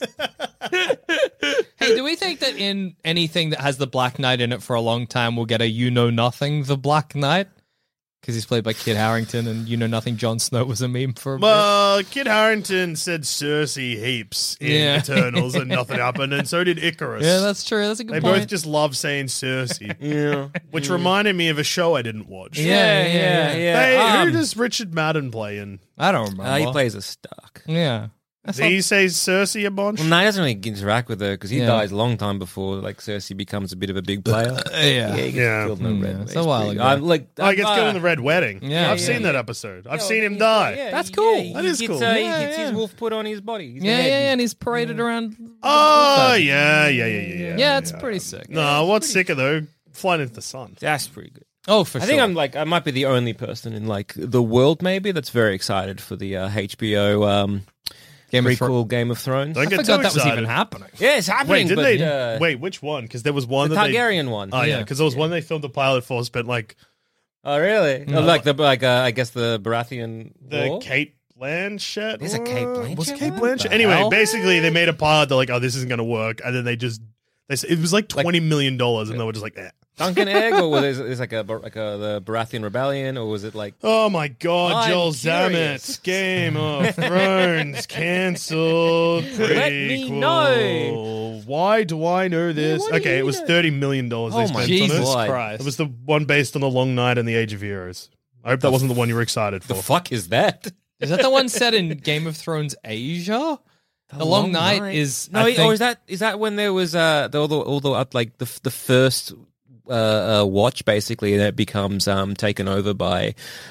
Hey, do we think that in anything that has the Black Knight in it for a long time, we'll get a You Know Nothing, the Black Knight? Because he's played by Kit Harington, and You Know Nothing, Jon Snow was a meme for a bit. Well, Kit Harington said Cersei heaps in Eternals and nothing happened, and so did Icarus. Yeah, that's true. That's a good They point. both just love saying Cersei. Yeah. Which reminded me of a show I didn't watch. Yeah. Hey, who does Richard Madden play in? I don't remember. He plays a Stark. Yeah. That's Did he say Cersei a bunch? Well, no, he doesn't really interact with her because he Yeah. dies a long time before like Cersei becomes a bit of a big player. yeah. he gets Yeah. killed in the Yeah, red. it's a while ago. Oh, he gets killed in the Red Wedding. Yeah, I've yeah. seen that episode. I've seen him die. That's cool. He That is gets, cool. He Yeah, gets his yeah. wolf put on his body. His Yeah, head. and he's paraded around. Oh, yeah. Yeah, it's pretty sick. No, what's sicker though? Flying into the sun. That's pretty good. Oh, for I sure. think I might be the only person in like the world maybe that's very excited for the HBO prequel Game of Thrones. Don't I get forgot too that was excited. even happening. Yeah, it's happening. Wait, did but, they? Wait, which one? Because there was one the that Targaryen one. Oh yeah, Yeah. because there was one they filmed a pilot for. Spent like Oh, really? Oh, like I guess the Baratheon the war? Kate Blanchett. There's a Kate Blanchett Was it Kate one? Blanchett? The Anyway, hell? basically they made a pilot. They're like, oh, this isn't going to work, and then they said it was like $20 million, and they were just like, eh. Duncan Egg, or was it like the Baratheon Rebellion, or was it like Oh my God, I'm Joel curious. Zammit, Game of Thrones cancelled. Let me prequel. know. Why do I know this? what do Okay, you it was know? $30 million they Oh spent my on Jesus it. Why? Christ. It was the one based on The Long Night and The Age of Heroes. I hope that wasn't the one you were excited for. the fuck is that? Is that the one set in Game of Thrones Asia? The Long Night is no, I think, or is that when there was all the like the first watch basically, and it becomes taken over by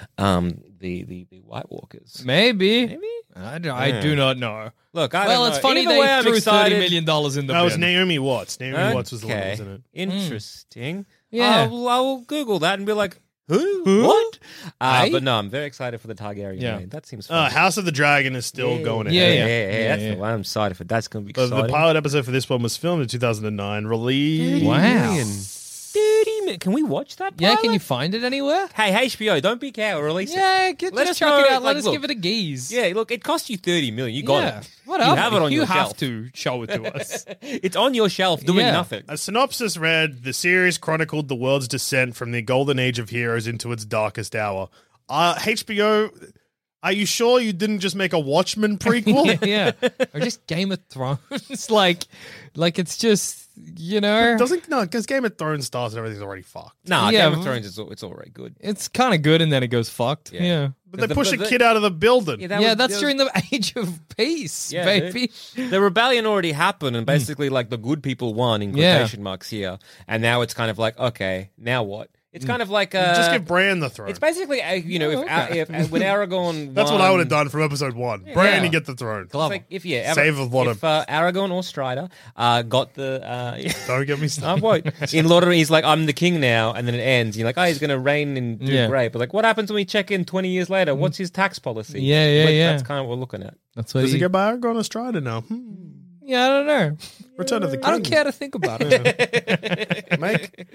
the White Walkers. maybe. I do not know. Look, I Well, don't it's know. funny Either they way, I'm threw excited. $30 million in the That was bin. Naomi Watts. Naomi Watts was the one that was in it. Interesting. Yeah. I will Google that and be like, who? What? Aye? But no, I'm very excited for the Targaryen. Yeah. main. That seems fun. House of the Dragon is still going Yeah, ahead. yeah. That's yeah. the one I'm excited for. That's going to be The exciting. pilot episode for this one was filmed in 2009. Released. Wow. 30 minutes. Can we watch that? Yeah, pilot? can you find it anywhere? Hey, HBO, don't be cow. Release it. Yeah, Let just us chuck know, it out. Let like, us look. give it a geeze. Yeah, look, it cost you $30 million. You got Yeah. it. Whatever. You have it on you your have shelf. to show it to us. It's on your shelf doing Yeah. nothing. A synopsis read, the series chronicled the world's descent from the golden age of heroes into its darkest hour. HBO, Are you sure you didn't just make a Watchmen prequel? yeah, or just Game of Thrones. like it's just Because Game of Thrones starts and everything's already fucked. Nah, Yeah, Game of Thrones it's already good. it's kind of good, and then it goes fucked. Yeah. But they push a kid out of the building. That's during the Age of Peace, Yeah, baby. the rebellion already happened, and basically, like, the good people won in quotation marks here, and now it's kind of like, okay, now what? It's kind of like Just give Bran the throne. It's basically if when Aragorn That's won, what I would have done from episode 1. Bran to get the throne. It's like if Save a lot if Aragorn or Strider got the Don't get me I started. won't. In Lord of the Rings, he's like, I'm the king now, and then it ends. You're like, oh, he's going to reign and do great. But like, what happens when we check in 20 years later? What's his tax policy? Yeah. That's kind of what we're looking at. That's what Does he go by Aragorn or Strider now? Yeah, I don't know. Return of the King. I don't care to think about it. Make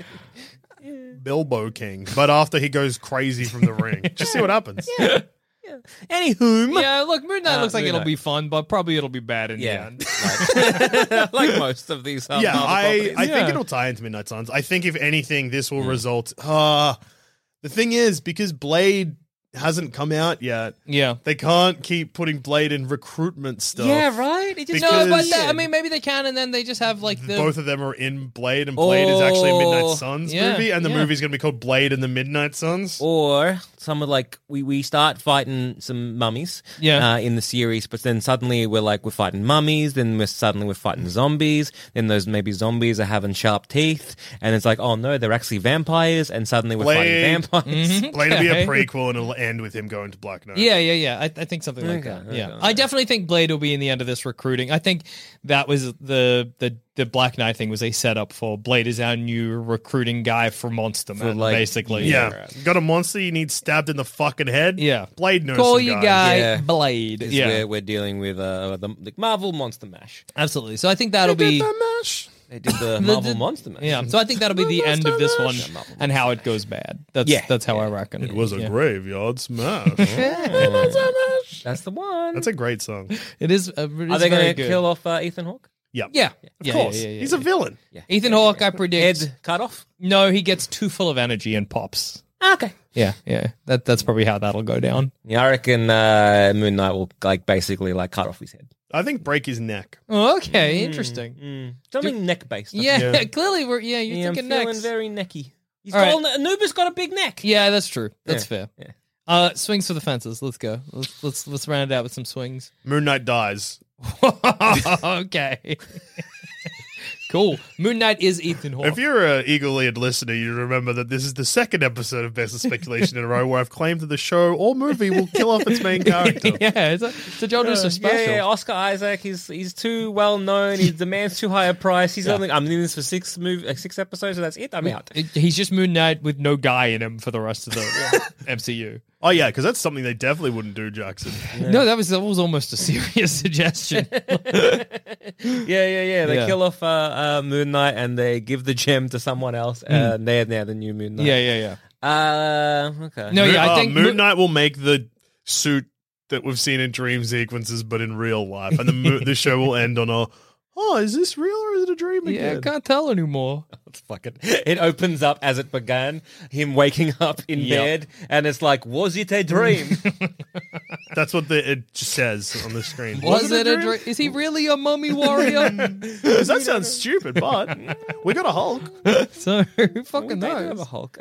Bilbo king. But after he goes crazy from the ring. Just see what happens. Anywho, Yeah, look, Moon Knight looks like Moon it'll Knight. be fun, but probably it'll be bad in the yeah, end. like most of these. Yeah, Marvel I properties. think Yeah. it'll tie into Midnight Suns. I think if anything, this will result. The thing is, because Blade hasn't come out yet, Yeah. they can't keep putting Blade in recruitment stuff. Yeah, right. It just Because- No, but I mean, maybe they can, and then they just have like the. Both of them are in Blade, and Blade is actually a Midnight Oh, Suns yeah, movie, and the yeah. movie's going to be called Blade and the Midnight Suns. Or some of like we start fighting some mummies in the series, but then suddenly we're fighting mummies, then we're fighting zombies, then those maybe zombies are having sharp teeth, and it's like, oh no, they're actually vampires, and suddenly we're fighting Blade. vampires. Blade will be a Okay. prequel, and it'll end with him going to Black Knight. Yeah. I think something like Okay, that. Yeah, okay. I definitely think Blade will be in the end of this recruiting. I think that was the Black Knight thing was a setup for Blade is our new recruiting guy for Monster Man, like- basically. Yeah. Got a monster you need stabbed in the fucking head? Yeah. Blade knows Call some your guys. guy Yeah. Blade. Is Yeah, where we're dealing with the Marvel Monster Mash. absolutely. So I think that'll Did be. that mash? They did the Marvel Monster Mash. Yeah, so I think that'll be the end of this one and how it goes bad. That's how I reckon. It was a Yeah. graveyard smash. That's the one. That's a great song. It is. Are they going to kill off Ethan Hawke? Yeah. Yeah, Of course. He's a villain. Ethan Hawke, I predict. Ed cut off? No, he gets too full of energy and pops. Okay. Yeah. That's probably how that'll go down. Yeah, I reckon Moon Knight will basically cut off his head. I think break his neck. Oh, okay, interesting. Something neck based. Yeah, clearly we're. Yeah, you're Yeah, I'm thinking feeling next. very necky. He's All right. Anubis got a big neck. Yeah, that's true. That's Yeah, fair. Swings for the fences. Let's go. Let's round it out with some swings. Moon Knight dies. Okay. Cool. Moon Knight is Ethan Hawke. If you're an eagle-eared listener, you remember that this is the second episode of Best of Speculation in a row where I've claimed that the show or movie will kill off its main character. yeah, it's a John Russo special. Yeah, Oscar Isaac. He's too well known. He demands too high a price. He's only. I'm in this for 6 episodes, so that's it. I'm out. He's just Moon Knight with no guy in him for the rest of the MCU. Oh, yeah, because that's something they definitely wouldn't do, Jackson. No, that was almost a serious suggestion. Yeah. They Yeah. kill off Moon Knight and they give the gem to someone else, and they're now the new Moon Knight. yeah. Okay. No, yeah, I think Moon Knight will make the suit that we've seen in dream sequences, but in real life. And the show will end on is this real or is it a dream Yeah, I again? can't tell anymore. It's fucking. It opens up as it began. Him waking up in bed, and it's like, was it a dream? That's what it just says on the screen. Was it a dream? Is he really a mummy warrior? 'Cause that sounds stupid, but we got a Hulk. So who fucking They do have a knows? Hulk.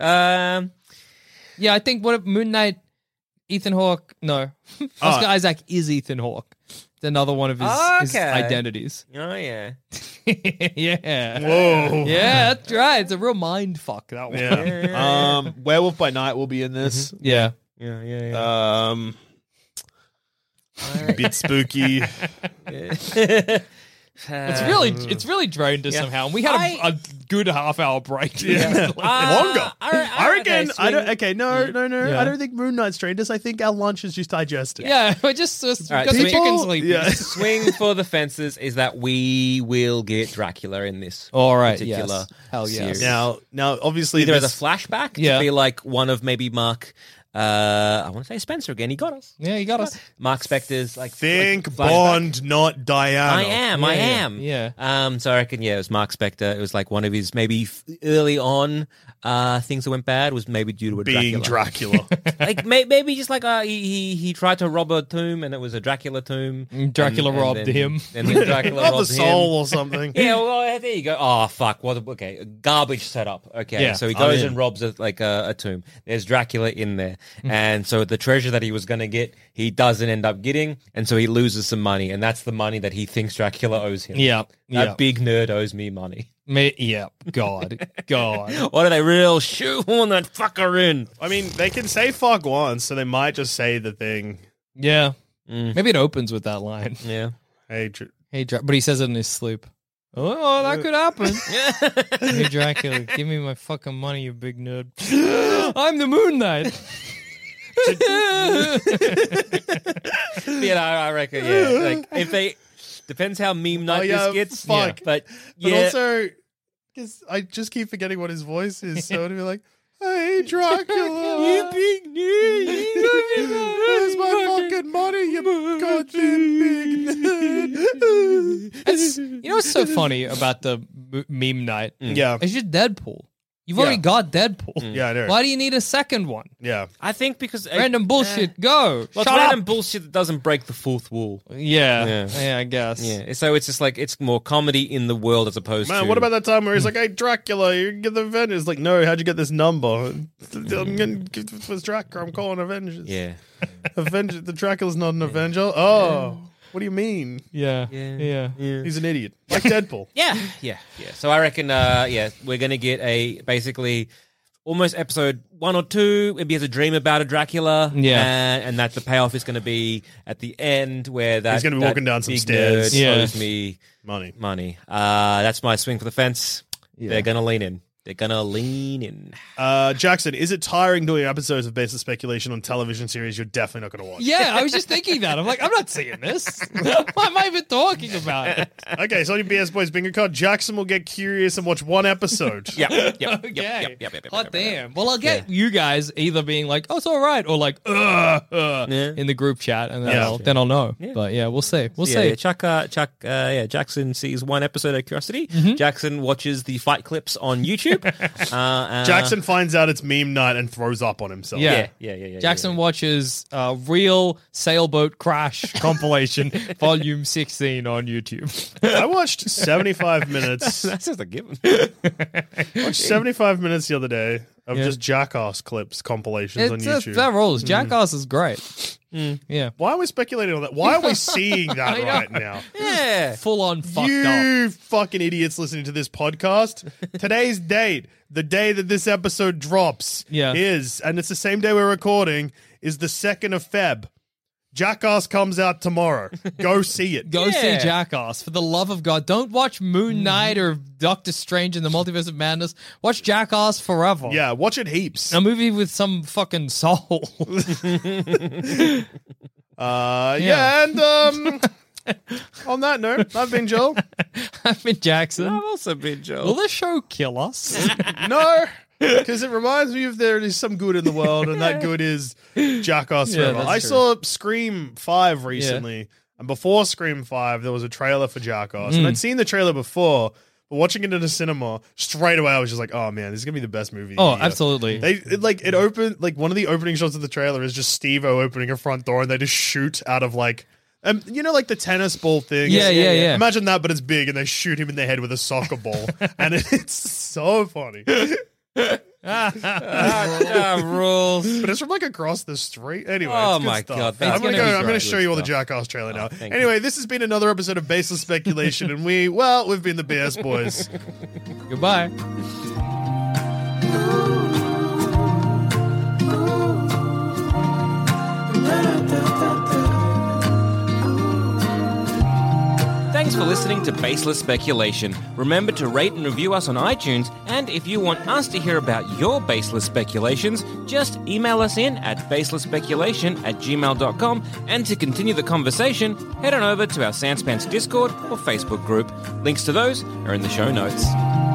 Yeah, I think what if Moon Knight, Ethan Hawke, no, Oscar Isaac is Ethan Hawke. It's another one of his Okay. identities. Oh yeah. Yeah. Whoa. Yeah, that's right. It's a real mind fuck, that one. Yeah. Werewolf by Night will be in this. Yeah. Yeah. Bit spooky. It's really drained us somehow. And we had a good half-hour break. Longer. I reckon. I don't. Okay, no. Yeah. I don't think Moon Knight's trained us. I think our lunch is just digested. Yeah, we're just right, because so the chicken sleep. Yeah. Swing for the fences is that we will get Dracula in this All right. particular Yes. Hell yes. series. Now, obviously, Either as this, a flashback Yeah. to be like one of maybe Mark I want to say Spencer again. He got us. Yeah, you got us. Mark Spector's like Think like, Bond, not Diana. I am. Yeah. So I reckon, it was Mark Spector. It was like one of his maybe early on things that went bad was maybe due to a Being Dracula. like maybe just like he tried to rob a tomb and it was a Dracula tomb. Dracula robbed him. And then Dracula Of robbed the soul him. or something. Yeah, well, there you go. Oh fuck! Okay, garbage setup. Okay, Yeah, so he I'm goes in. and robs a tomb. There's Dracula in there, and so the treasure that he was going to get, he doesn't end up getting, and so he loses some money, and that's the money that he thinks Dracula owes him. Yeah. That big nerd owes me money. Yeah. God. Why do they real shoehorn that fucker in? I mean, they can say fuck once, so they might just say the thing. Yeah. Maybe it opens with that line. Yeah. Hey, Hey, but he says it in his sleep. Oh, that could happen. Hey, Dracula, give me my fucking money, you big nerd. I'm the Moon Knight. I reckon. Yeah, like if they depends how meme night this gets. fuck. But But also, because I just keep forgetting what his voice is, so it'd be like, hey, Dracula. You big nerd. Where's my fucking money, you goddamn big nerd? You know what's so funny about the meme night? Yeah. It's just Deadpool. You've already got Deadpool. Yeah, I know. Why do you need a second one? Yeah. I think because Random bullshit. Go. Well, Shut it's random up. bullshit that doesn't break the fourth wall. Yeah. Yeah. I guess. Yeah, so it's just like it's more comedy in the world as opposed to. Man, what about that time where he's like, hey, Dracula, you can get the Avengers? Like, no, how'd you get this number? I'm getting, it was Dracula, I'm calling Avengers. Yeah, Avenger, the Dracula's not an Avenger? Oh, what do you mean? Yeah. He's an idiot. Like Deadpool. yeah. So I reckon, we're gonna get a basically almost episode 1 or 2. Maybe has a dream about a Dracula. Yeah. and that the payoff is going to be at the end where that He's gonna be that walking down some big stairs. nerd Yeah. owes me Money. That's my swing for the fence. They're gonna lean in. Jackson, is it tiring doing episodes of Baseless Speculation on television series you're definitely not going to watch? Yeah, I was just thinking that. I'm like, I'm not seeing this. Why am I even talking about it? Okay, so on your BS Boys bingo card, Jackson will get curious and watch one episode. Yep. Okay. Hot damn. Well, I'll get you guys either being like, oh, it's all right, or like, in the group chat, and then I'll know. But yeah, we'll see. We'll see. Jackson sees one episode of Curiosity. Jackson watches the fight clips on YouTube. Jackson finds out it's meme night and throws up on himself. Yeah. Yeah. Jackson watches Real Sailboat Crash compilation, volume 16 on YouTube. I watched 75 minutes. That's just a given. Watched 75 minutes the other day of just Jackass clips compilations on YouTube. That rolls. Jackass is great. Yeah. Why are we speculating on that? Why are we seeing that right now? Yeah. Full on fucked up. You fucking idiots listening to this podcast. Today's date, the day that this episode drops, is, and it's the same day we're recording, is the 2nd of Feb. Jackass comes out tomorrow. Go see it. Go see Jackass. For the love of God. Don't watch Moon Knight or Doctor Strange in the Multiverse of Madness. Watch Jackass forever. Yeah, watch it heaps. A movie with some fucking soul. And on that note, I've been Joel. I've been Jackson. I've also been Joel. Will this show kill us? No, because it reminds me of there is some good in the world, and that good is Jackass forever. that's I true. saw Scream 5 recently, and before Scream 5, there was a trailer for Jackass, and I'd seen the trailer before, but watching it in a cinema, straight away I was just like, oh man, this is going to be the best movie of the year. Absolutely. It opened, like one of the opening shots of the trailer is just Steve-O opening a front door, and they just shoot out of like, you know, like the tennis ball thing. Yeah. Imagine that, but it's big, and they shoot him in the head with a soccer ball, and it's so funny. rules. But it's from like across the street. Anyway, Oh it's good my stuff. God, I'm that's gonna gonna be I'm gonna great. show you all the Jackass trailer now. thank Anyway, this has been another episode of Baseless Speculation, and we've been the BS Boys. Goodbye. Thanks for listening to Baseless Speculation. Remember to rate and review us on iTunes, and if you want us to hear about your baseless speculations, just email us in at baselessspeculation@gmail.com, and to continue the conversation, head on over to our Sanspants Discord or Facebook group. Links to those are in the show notes.